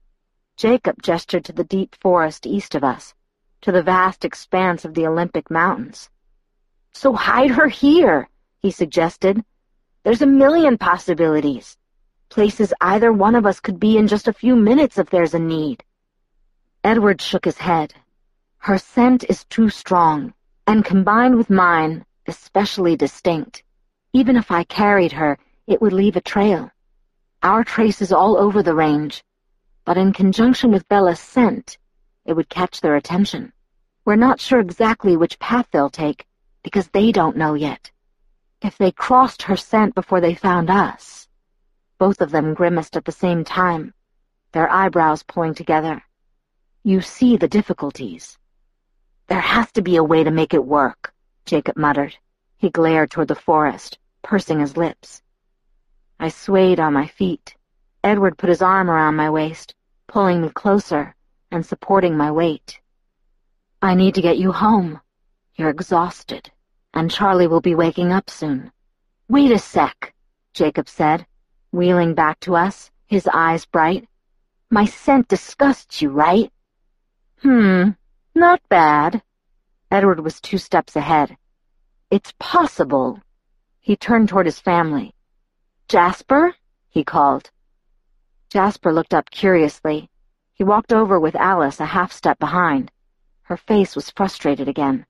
Jacob gestured to the deep forest east of us, to the vast expanse of the Olympic Mountains. So hide her here, he suggested. There's a million possibilities. Places either one of us could be in just a few minutes if there's a need. Edward shook his head. Her scent is too strong, and combined with mine, especially distinct. Even if I carried her, it would leave a trail. Our trace is all over the range, but in conjunction with Bella's scent, it would catch their attention. We're not sure exactly which path they'll take, because they don't know yet. If they crossed her scent before they found us... Both of them grimaced at the same time, their eyebrows pulling together. You see the difficulties. There has to be a way to make it work, Jacob muttered. He glared toward the forest, pursing his lips. I swayed on my feet. Edward put his arm around my waist, pulling me closer and supporting my weight. I need to get you home. You're exhausted, and Charlie will be waking up soon. Wait a sec, Jacob said, wheeling back to us, his eyes bright. My scent disgusts you, right? Hmm, not bad. Edward was two steps ahead. It's possible. He turned toward his family. Jasper? He called. Jasper looked up curiously. He walked over with Alice a half step behind. Her face was frustrated again.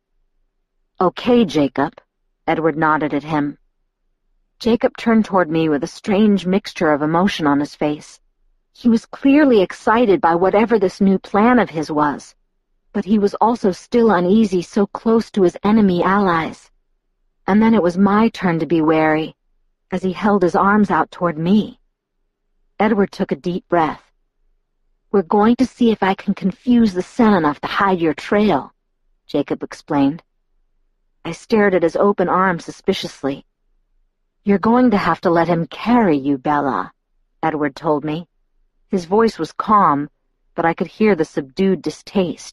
Okay, Jacob. Edward nodded at him. Jacob turned toward me with a strange mixture of emotion on his face. He was clearly excited by whatever this new plan of his was, but he was also still uneasy so close to his enemy allies. And then it was my turn to be wary, as he held his arms out toward me. Edward took a deep breath. We're going to see if I can confuse the scent enough to hide your trail, Jacob explained. I stared at his open arms suspiciously. You're going to have to let him carry you, Bella, Edward told me. His voice was calm, but I could hear the subdued distaste.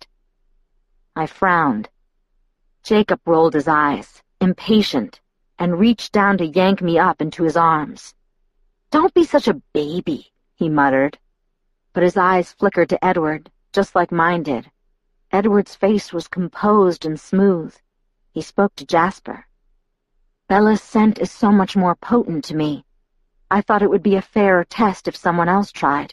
I frowned. Jacob rolled his eyes, impatient, and reached down to yank me up into his arms. Don't be such a baby, he muttered. But his eyes flickered to Edward, just like mine did. Edward's face was composed and smooth. He spoke to Jasper. Bella's scent is so much more potent to me. I thought it would be a fairer test if someone else tried.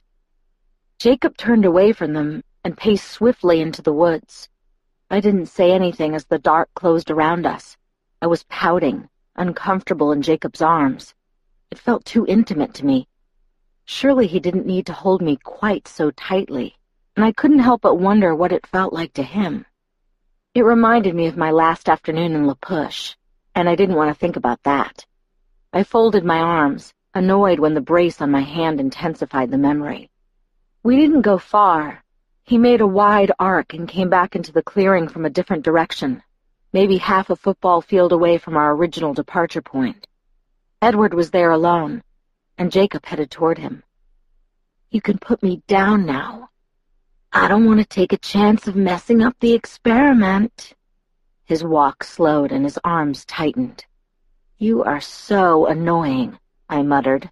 Jacob turned away from them and paced swiftly into the woods. I didn't say anything as the dark closed around us. I was pouting, uncomfortable in Jacob's arms. It felt too intimate to me. Surely he didn't need to hold me quite so tightly, and I couldn't help but wonder what it felt like to him. It reminded me of my last afternoon in La Push, and I didn't want to think about that. I folded my arms, annoyed when the brace on my hand intensified the memory. We didn't go far. He made a wide arc and came back into the clearing from a different direction, maybe half a football field away from our original departure point. Edward was there alone, and Jacob headed toward him. You can put me down now. I don't want to take a chance of messing up the experiment. His walk slowed and his arms tightened. You are so annoying, I muttered.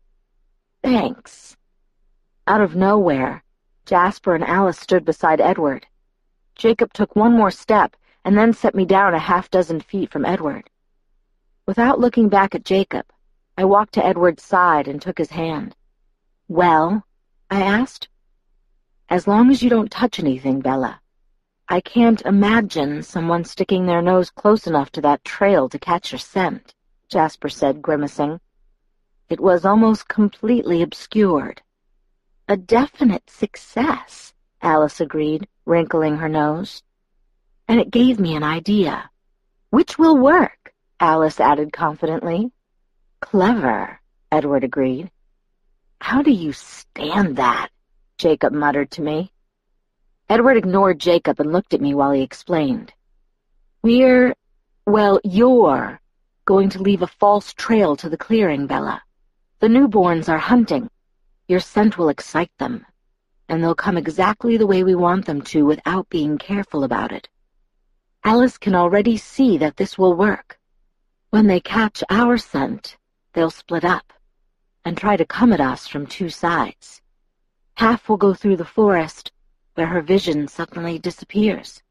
Thanks. Out of nowhere, Jasper and Alice stood beside Edward. Jacob took one more step and then set me down a half dozen feet from Edward. Without looking back at Jacob, I walked to Edward's side and took his hand. Well, I asked. As long as you don't touch anything, Bella. I can't imagine someone sticking their nose close enough to that trail to catch your scent, Jasper said, grimacing. It was almost completely obscured. A definite success, Alice agreed, wrinkling her nose. And it gave me an idea. Which will work, Alice added confidently. Clever, Edward agreed. How do you stand that? Jacob muttered to me. Edward ignored Jacob and looked at me while he explained. We're, well, you're going to leave a false trail to the clearing, Bella. The newborns are hunting. Your scent will excite them, and they'll come exactly the way we want them to without being careful about it. Alice can already see that this will work. When they catch our scent, they'll split up and try to come at us from two sides. Half will go through the forest, where her vision suddenly disappears.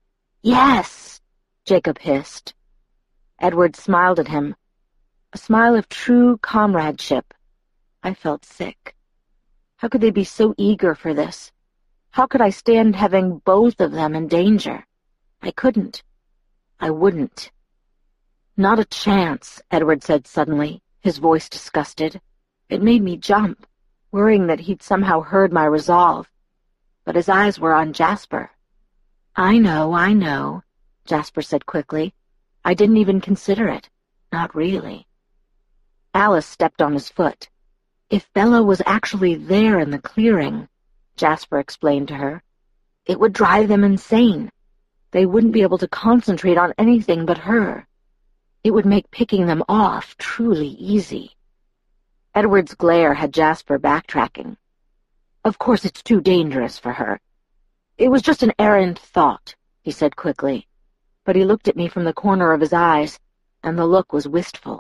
Yes, Jacob hissed. Edward smiled at him, a smile of true comradeship. I felt sick. How could they be so eager for this? How could I stand having both of them in danger? I couldn't. I wouldn't. Not a chance, Edward said suddenly, his voice disgusted. It made me jump, worrying that he'd somehow heard my resolve. But his eyes were on Jasper. I know, I know, Jasper said quickly. I didn't even consider it. Not really. Alice stepped on his foot. If Bella was actually there in the clearing, Jasper explained to her, it would drive them insane. They wouldn't be able to concentrate on anything but her. It would make picking them off truly easy. Edward's glare had Jasper backtracking. Of course it's too dangerous for her. It was just an errant thought, he said quickly, but he looked at me from the corner of his eyes, and the look was wistful.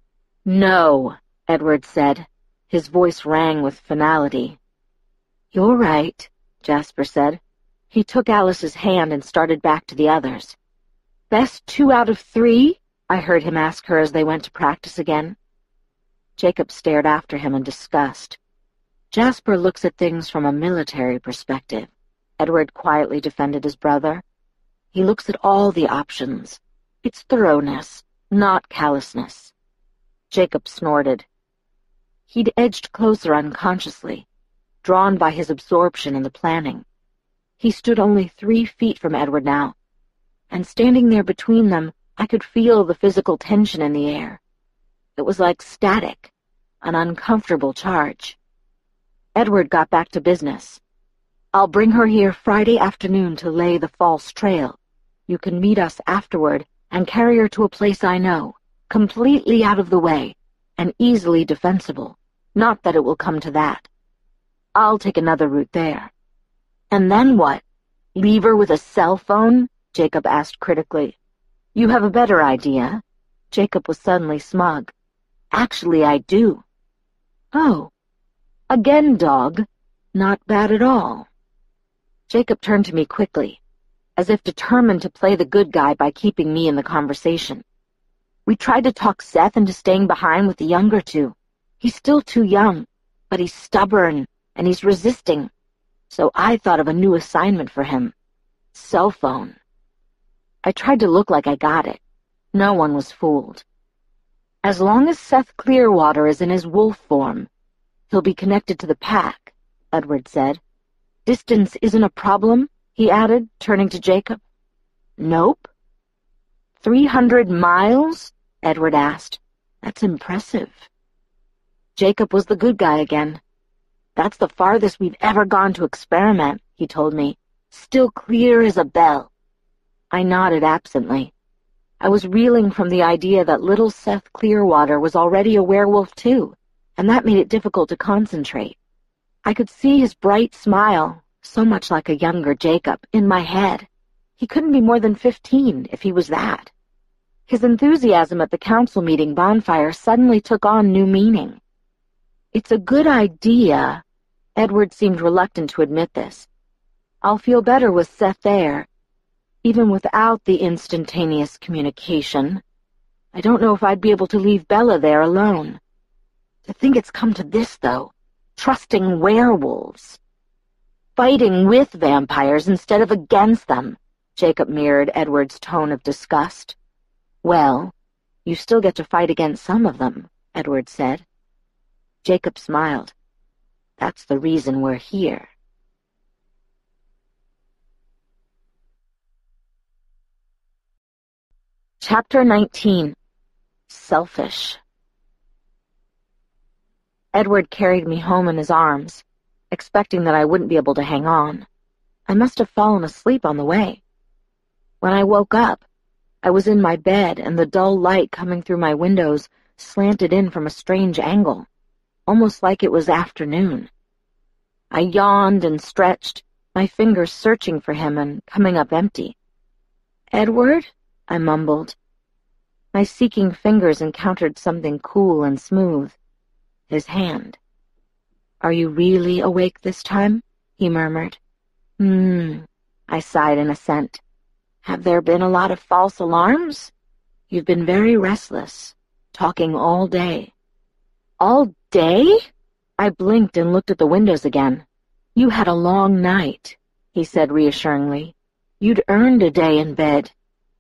No, Edward said. His voice rang with finality. You're right, Jasper said. He took Alice's hand and started back to the others. Best two out of three? I heard him ask her as they went to practice again. Jacob stared after him in disgust. Jasper looks at things from a military perspective, Edward quietly defended his brother. He looks at all the options. It's thoroughness, not callousness. Jacob snorted. He'd edged closer unconsciously, drawn by his absorption in the planning. He stood only three feet from Edward now, and standing there between them, I could feel the physical tension in the air. It was like static, an uncomfortable charge. Edward got back to business. I'll bring her here Friday afternoon to lay the false trail. You can meet us afterward and carry her to a place I know, completely out of the way, and easily defensible. Not that it will come to that. I'll take another route there. And then what? Leave her with a cell phone? Jacob asked critically. You have a better idea. Jacob was suddenly smug. Actually, I do. Oh. Again, dog. Not bad at all. Jacob turned to me quickly, as if determined to play the good guy by keeping me in the conversation. We tried to talk Seth into staying behind with the younger two. He's still too young, but he's stubborn, and he's resisting. So I thought of a new assignment for him. Cell phone. I tried to look like I got it. No one was fooled. As long as Seth Clearwater is in his wolf form, he'll be connected to the pack, Edward said. Distance isn't a problem, he added, turning to Jacob. Nope. Three hundred miles? Edward asked. That's impressive. Jacob was the good guy again. That's the farthest we've ever gone to experiment, he told me. Still clear as a bell. I nodded absently. I was reeling from the idea that little Seth Clearwater was already a werewolf too, and that made it difficult to concentrate. I could see his bright smile, so much like a younger Jacob, in my head. He couldn't be more than fifteen if he was that. His enthusiasm at the council meeting bonfire suddenly took on new meaning. It's a good idea. Edward seemed reluctant to admit this. I'll feel better with Seth there, even without the instantaneous communication. I don't know if I'd be able to leave Bella there alone. To think it's come to this, though, trusting werewolves. Fighting with vampires instead of against them, Jacob mirrored Edward's tone of disgust. Well, you still get to fight against some of them, Edward said. Jacob smiled. That's the reason we're here. Chapter nineteen. Selfish. Edward carried me home in his arms, expecting that I wouldn't be able to hang on. I must have fallen asleep on the way. When I woke up, I was in my bed, and the dull light coming through my windows slanted in from a strange angle, almost like it was afternoon. I yawned and stretched, my fingers searching for him and coming up empty. "Edward?" I mumbled. My seeking fingers encountered something cool and smooth. His hand. "Are you really awake this time?" he murmured. Hmm, I sighed in assent. "Have there been a lot of false alarms? You've been very restless, talking all day." "All day?" I blinked and looked at the windows again. "You had a long night," he said reassuringly. "You'd earned a day in bed."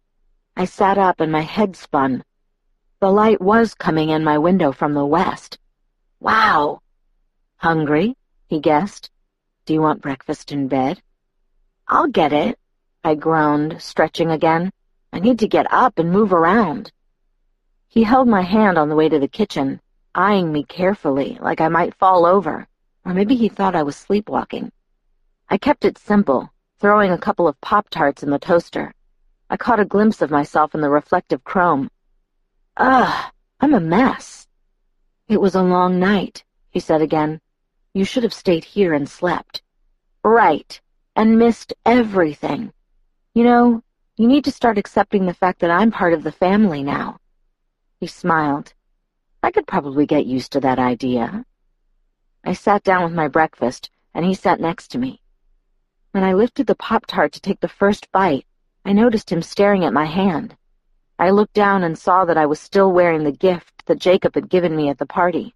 I sat up and my head spun. The light was coming in my window from the west. Wow! "Hungry?" he guessed. "Do you want breakfast in bed?" "I'll get it," I groaned, stretching again. "I need to get up and move around." He held my hand on the way to the kitchen, eyeing me carefully, like I might fall over, or maybe he thought I was sleepwalking. I kept it simple, throwing a couple of Pop-Tarts in the toaster. I caught a glimpse of myself in the reflective chrome. Ugh, I'm a mess. "It was a long night," he said again. "You should have stayed here and slept." "Right, and missed everything. You know, you need to start accepting the fact that I'm part of the family now." He smiled. "I could probably get used to that idea." I sat down with my breakfast, and he sat next to me. When I lifted the Pop-Tart to take the first bite, I noticed him staring at my hand. I looked down and saw that I was still wearing the gift that Jacob had given me at the party.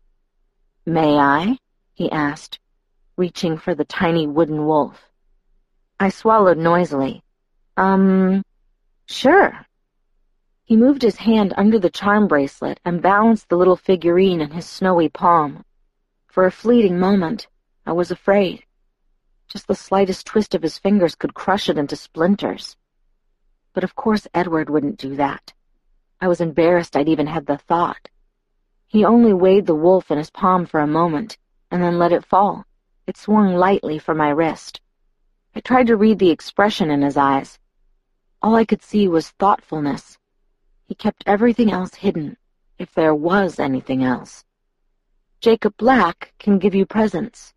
"May I?" he asked, reaching for the tiny wooden wolf. I swallowed noisily. Um, sure. He moved his hand under the charm bracelet and balanced the little figurine in his snowy palm. For a fleeting moment, I was afraid. Just the slightest twist of his fingers could crush it into splinters. But of course Edward wouldn't do that. I was embarrassed I'd even had the thought. He only weighed the wolf in his palm for a moment, and then let it fall. It swung lightly from my wrist. I tried to read the expression in his eyes. All I could see was thoughtfulness. He kept everything else hidden, if there was anything else. "Jacob Black can give you presents."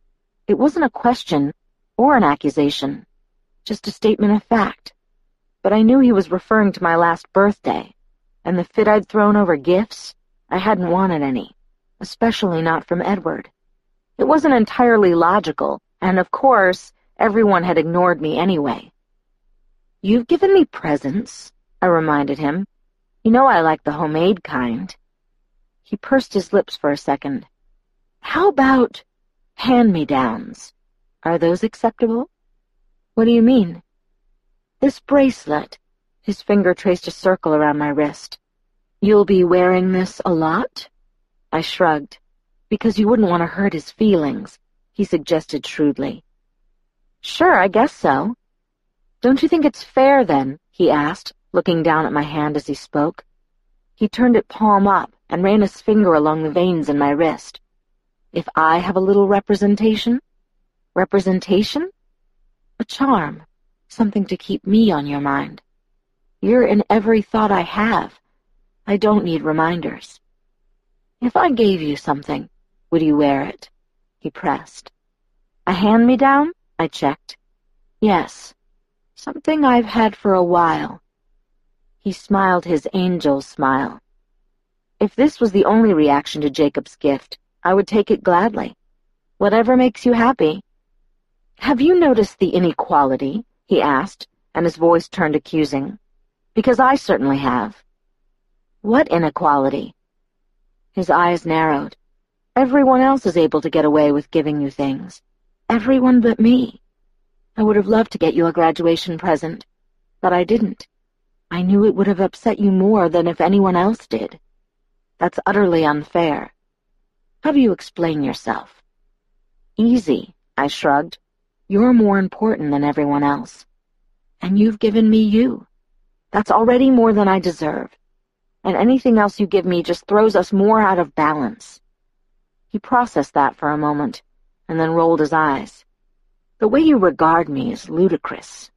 It wasn't a question or an accusation, just a statement of fact. But I knew he was referring to my last birthday, and the fit I'd thrown over gifts, I hadn't wanted any, especially not from Edward. It wasn't entirely logical, and of course, everyone had ignored me anyway. "You've given me presents," I reminded him. "You know I like the homemade kind." He pursed his lips for a second. "How about hand-me-downs? Are those acceptable?" "What do you mean?" "This bracelet." His finger traced a circle around my wrist. "You'll be wearing this a lot?" I shrugged. "Because you wouldn't want to hurt his feelings," he suggested shrewdly. "Sure, I guess so." "Don't you think it's fair, then?" he asked, looking down at my hand as he spoke. He turned it palm up and ran his finger along the veins in my wrist. "If I have a little representation?" "Representation?" "A charm. Something to keep me on your mind. You're in every thought I have. I don't need reminders." "If I gave you something, would you wear it?" he pressed. "A hand-me-down?" I checked. "Yes. Something I've had for a while." He smiled his angel smile. If this was the only reaction to Jacob's gift, I would take it gladly. "Whatever makes you happy." "Have you noticed the inequality?" he asked, and his voice turned accusing. "Because I certainly have." "What inequality?" His eyes narrowed. "Everyone else is able to get away with giving you things. Everyone but me. I would have loved to get you a graduation present, but I didn't. I knew it would have upset you more than if anyone else did. That's utterly unfair. How do you explain yourself?" "Easy," I shrugged. "You're more important than everyone else. And you've given me you. That's already more than I deserve. And anything else you give me just throws us more out of balance." He processed that for a moment, and then rolled his eyes. "The way you regard me is ludicrous."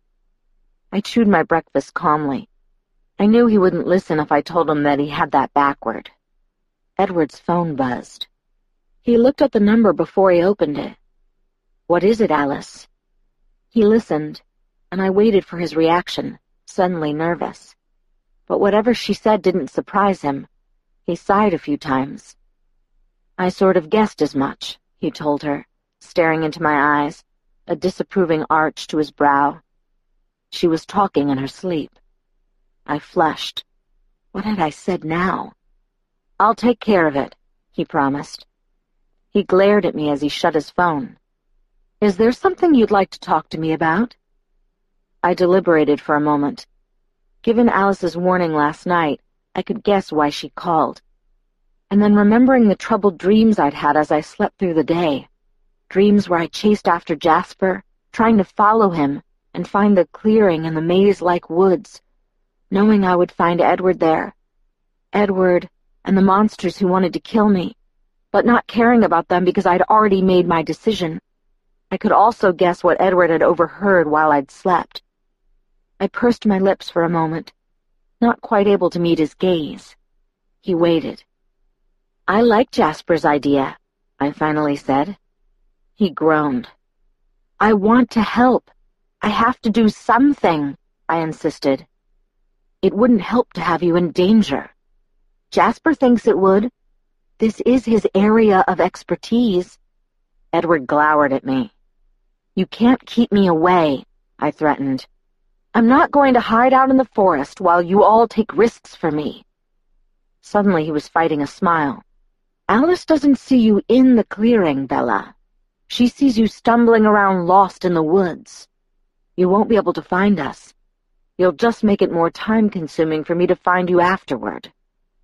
I chewed my breakfast calmly. I knew he wouldn't listen if I told him that he had that backward. Edward's phone buzzed. He looked at the number before he opened it. "What is it, Alice?" He listened, and I waited for his reaction, suddenly nervous. But whatever she said didn't surprise him. He sighed a few times. "I sort of guessed as much," he told her, staring into my eyes, a disapproving arch to his brow. She was talking in her sleep. I flushed. What had I said now? I'll take care of it, he promised. He glared at me as he shut his phone. Is there something you'd like to talk to me about? I deliberated for a moment. Given Alice's warning last night, I could guess why she called. And then remembering the troubled dreams I'd had as I slept through the day, dreams where I chased after Jasper, trying to follow him and find the clearing in the maze-like woods, knowing I would find Edward there. Edward and the monsters who wanted to kill me, but not caring about them because I'd already made my decision. I could also guess what Edward had overheard while I'd slept. I pursed my lips for a moment, not quite able to meet his gaze. He waited. I like Jasper's idea, I finally said. He groaned. I want to help. I have to do something, I insisted. It wouldn't help to have you in danger. Jasper thinks it would. This is his area of expertise. Edward glowered at me. You can't keep me away, I threatened. I'm not going to hide out in the forest while you all take risks for me. Suddenly he was fighting a smile. Alice doesn't see you in the clearing, Bella. She sees you stumbling around lost in the woods. You won't be able to find us. You'll just make it more time-consuming for me to find you afterward.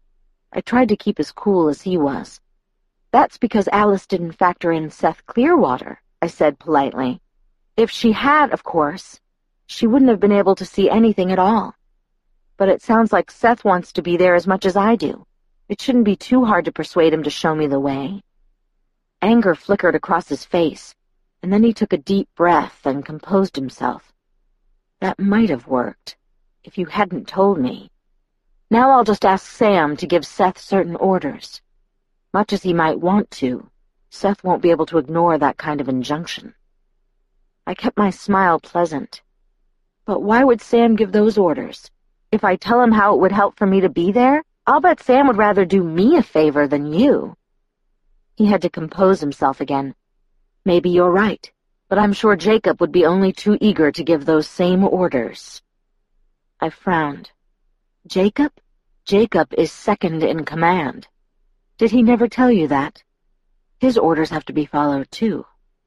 I tried to keep as cool as he was. That's because Alice didn't factor in Seth Clearwater, I said politely. If she had, of course, she wouldn't have been able to see anything at all. But it sounds like Seth wants to be there as much as I do. It shouldn't be too hard to persuade him to show me the way. Anger flickered across his face, and then he took a deep breath and composed himself. That might have worked, if you hadn't told me. Now I'll just ask Sam to give Seth certain orders. Much as he might want to, Seth won't be able to ignore that kind of injunction. I kept my smile pleasant. But why would Sam give those orders? If I tell him how it would help for me to be there, I'll bet Sam would rather do me a favor than you. He had to compose himself again. Maybe you're right, but I'm sure Jacob would be only too eager to give those same orders. I frowned. Jacob? Jacob is second in command. Did he never tell you that? His orders have to be followed, too.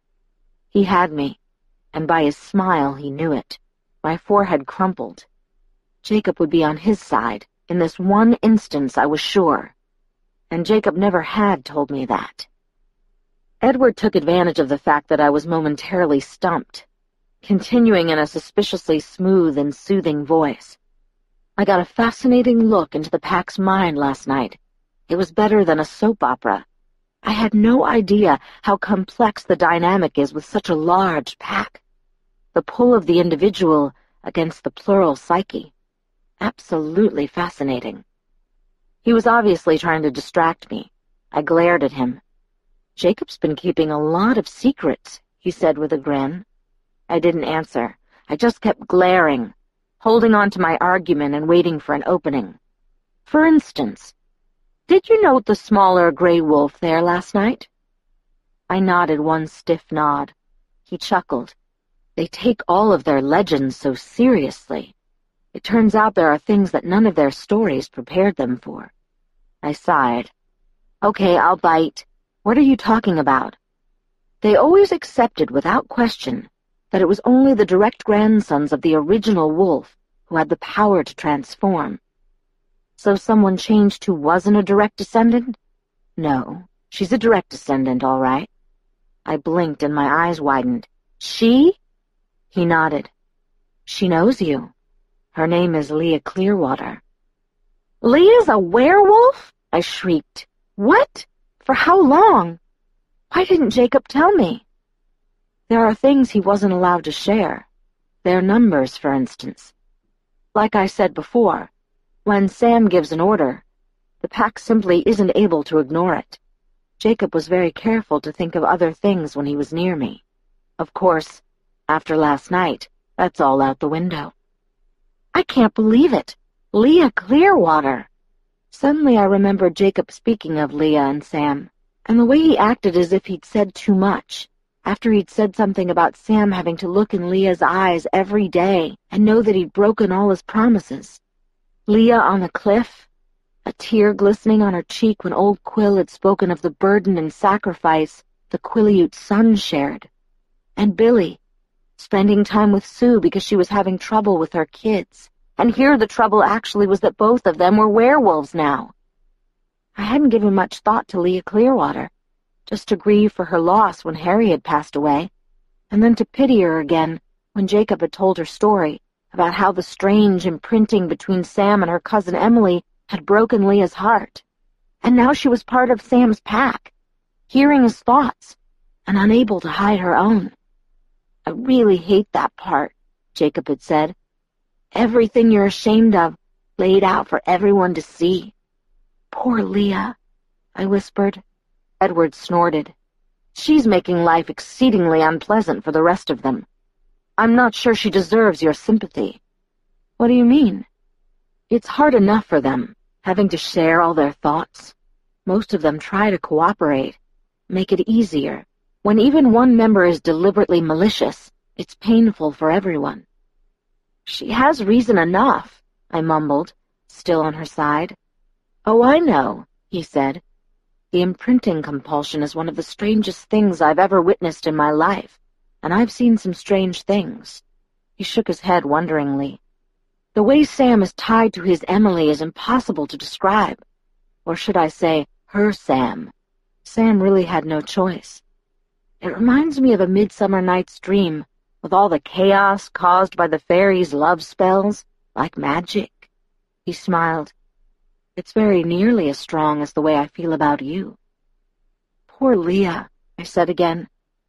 He had me, and by his smile he knew it. My forehead crumpled. Jacob would be on his side. In this one instance, I was sure. And Jacob never had told me that. Edward took advantage of the fact that I was momentarily stumped, continuing in a suspiciously smooth and soothing voice. I got a fascinating look into the pack's mind last night. It was better than a soap opera. I had no idea how complex the dynamic is with such a large pack. The pull of the individual against the plural psyche. Absolutely fascinating. He was obviously trying to distract me. I glared at him. Jacob's been keeping a lot of secrets, he said with a grin. I didn't answer. I just kept glaring, holding on to my argument and waiting for an opening. For instance, did you note the smaller gray wolf there last night? I nodded one stiff nod. He chuckled. They take all of their legends so seriously. It turns out there are things that none of their stories prepared them for. I sighed. Okay, I'll bite. What are you talking about? They always accepted without question that it was only the direct grandsons of the original wolf who had the power to transform. So someone changed who wasn't a direct descendant? No, she's a direct descendant, all right. I blinked and my eyes widened. She? He nodded. She knows you. Her name is Leah Clearwater. Leah's a werewolf? I shrieked. What? For how long? Why didn't Jacob tell me? There are things he wasn't allowed to share. Their numbers, for instance. Like I said before, when Sam gives an order, the pack simply isn't able to ignore it. Jacob was very careful to think of other things when he was near me. Of course, after last night, that's all out the window. I can't believe it. Leah Clearwater. Suddenly I remembered Jacob speaking of Leah and Sam, And the way he acted as if he'd said too much, after he'd said something about Sam having to look in Leah's eyes every day and know that he'd broken all his promises. Leah on the cliff, a tear glistening on her cheek when old Quill had spoken of the burden and sacrifice the Quileute son shared. And Billy, spending time with Sue because she was having trouble with her kids. And here the trouble actually was that both of them were werewolves now. I hadn't given much thought to Leah Clearwater, just to grieve for her loss when Harry had passed away, and then to pity her again when Jacob had told her story about how the strange imprinting between Sam and her cousin Emily had broken Leah's heart. And now she was part of Sam's pack, hearing his thoughts and unable to hide her own. "I really hate that part," Jacob had said. "Everything you're ashamed of, laid out for everyone to see." "Poor Leah," I whispered. Edward snorted. "She's making life exceedingly unpleasant for the rest of them. I'm not sure she deserves your sympathy." "What do you mean?" "It's hard enough for them, having to share all their thoughts. Most of them try to cooperate, make it easier. When even one member is deliberately malicious, it's painful for everyone." "She has reason enough," I mumbled, still on her side. "Oh, I know," he said. "The imprinting compulsion is one of the strangest things I've ever witnessed in my life, and I've seen some strange things." He shook his head wonderingly. "The way Sam is tied to his Emily is impossible to describe. Or should I say, her Sam? Sam really had no choice. It reminds me of a Midsummer Night's Dream, with all the chaos caused by the fairies' love spells, like magic." He smiled. "It's very nearly as strong as the way I feel about you." "Poor Leah," I said again.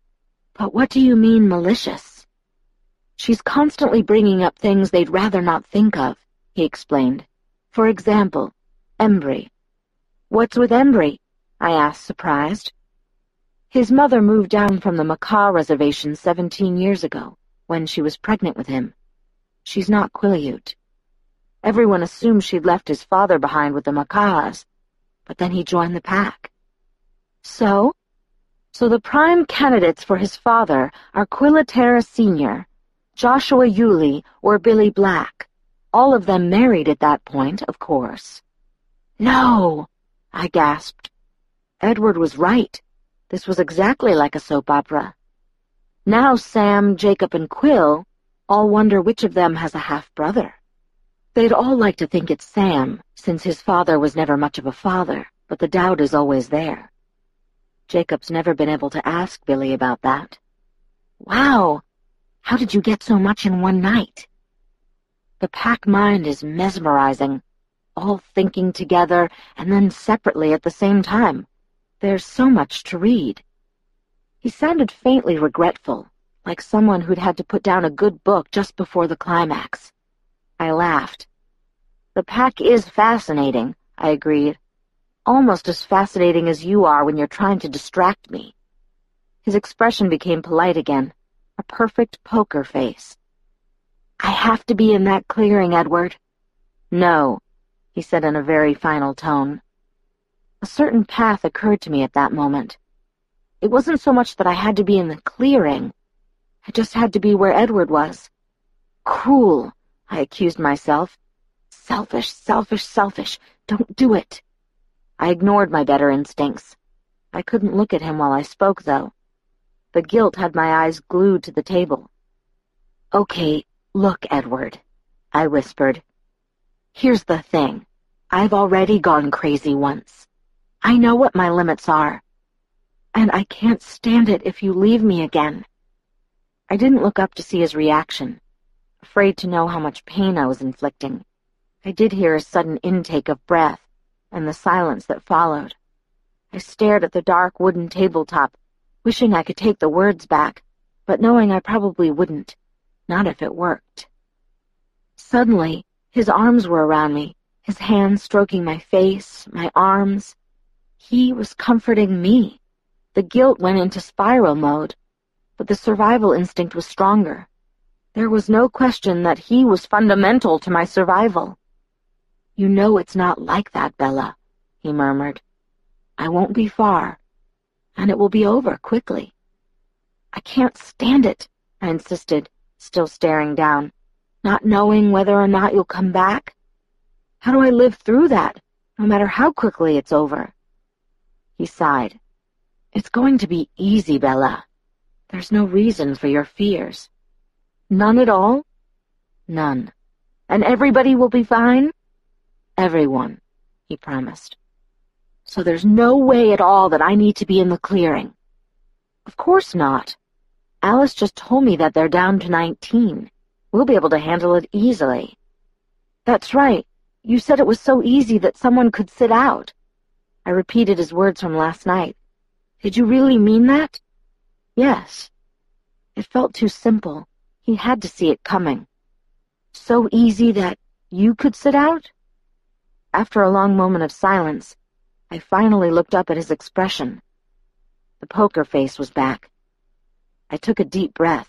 "But what do you mean malicious?" "She's constantly bringing up things they'd rather not think of," he explained. "For example, Embry." "What's with Embry?" I asked, surprised. "His mother moved down from the Macaw Reservation seventeen years ago, when she was pregnant with him. She's not Quileute. Everyone assumed she'd left his father behind with the Macaws, but then he joined the pack." "So?" "So the prime candidates for his father are Quillatera Senior, Joshua Yulee, or Billy Black. All of them married at that point, of course." "No!" I gasped. Edward was right. This was exactly like a soap opera. Now Sam, Jacob, and Quill all wonder which of them has a half-brother. They'd all like to think it's Sam, since his father was never much of a father, but the doubt is always there. Jacob's never been able to ask Billy about that. "Wow! How did you get so much in one night?" "The pack mind is mesmerizing, all thinking together and then separately at the same time. There's so much to read." He sounded faintly regretful, like someone who'd had to put down a good book just before the climax. I laughed. "The pack is fascinating," I agreed. "Almost as fascinating as you are when you're trying to distract me." His expression became polite again, a perfect poker face. "I have to be in that clearing, Edward." "No," he said in a very final tone. A certain path occurred to me at that moment. It wasn't so much that I had to be in the clearing. I just had to be where Edward was. "Cruel," I accused myself. "Selfish, selfish, selfish. Don't do it." I ignored my better instincts. I couldn't look at him while I spoke, though. The guilt had my eyes glued to the table. "Okay, look, Edward," I whispered. "Here's the thing. I've already gone crazy once. I know what my limits are. And I can't stand it if you leave me again." I didn't look up to see his reaction, afraid to know how much pain I was inflicting. I did hear a sudden intake of breath, and the silence that followed. I stared at the dark wooden tabletop, wishing I could take the words back, but knowing I probably wouldn't, not if it worked. Suddenly, his arms were around me, his hands stroking my face, my arms. He was comforting me. The guilt went into spiral mode, but the survival instinct was stronger. There was no question that he was fundamental to my survival. "You know it's not like that, Bella," he murmured. "I won't be far. and it will be over quickly. I can't stand it, I insisted, still staring down, not knowing whether or not you'll come back. How do I live through that, no matter how quickly it's over? He sighed. It's going to be easy, Bella. There's no reason for your fears. None at all? None. And everybody will be fine? Everyone, he promised. So there's no way at all that I need to be in the clearing. Of course not. Alice just told me that they're down to nineteen. We'll be able to handle it easily. That's right. You said it was so easy that someone could sit out. I repeated his words from last night. Did you really mean that? Yes. It felt too simple. He had to see it coming. So easy that you could sit out? After a long moment of silence, I finally looked up at his expression. The poker face was back. I took a deep breath.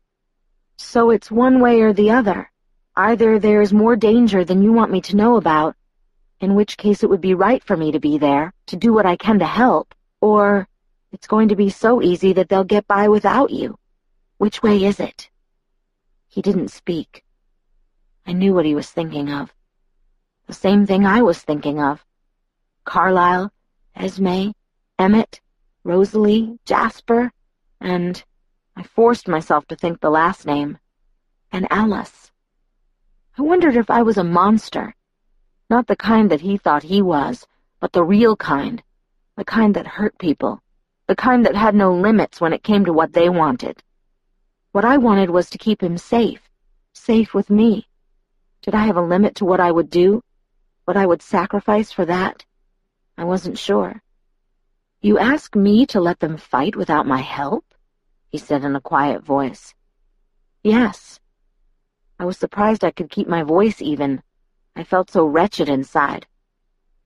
So it's one way or the other. Either there is more danger than you want me to know about, in which case it would be right for me to be there, to do what I can to help, or it's going to be so easy that they'll get by without you. Which way is it? He didn't speak. I knew what he was thinking of. The same thing I was thinking of. Carlisle, Esme, Emmett, Rosalie, Jasper, and I forced myself to think the last name, and Alice. I wondered if I was a monster, not the kind that he thought he was, but the real kind, the kind that hurt people, the kind that had no limits when it came to what they wanted. What I wanted was to keep him safe, safe with me. Did I have a limit to what I would do, what I would sacrifice for that? I wasn't sure. You ask me to let them fight without my help? He said in a quiet voice. Yes. I was surprised I could keep my voice even. I felt so wretched inside.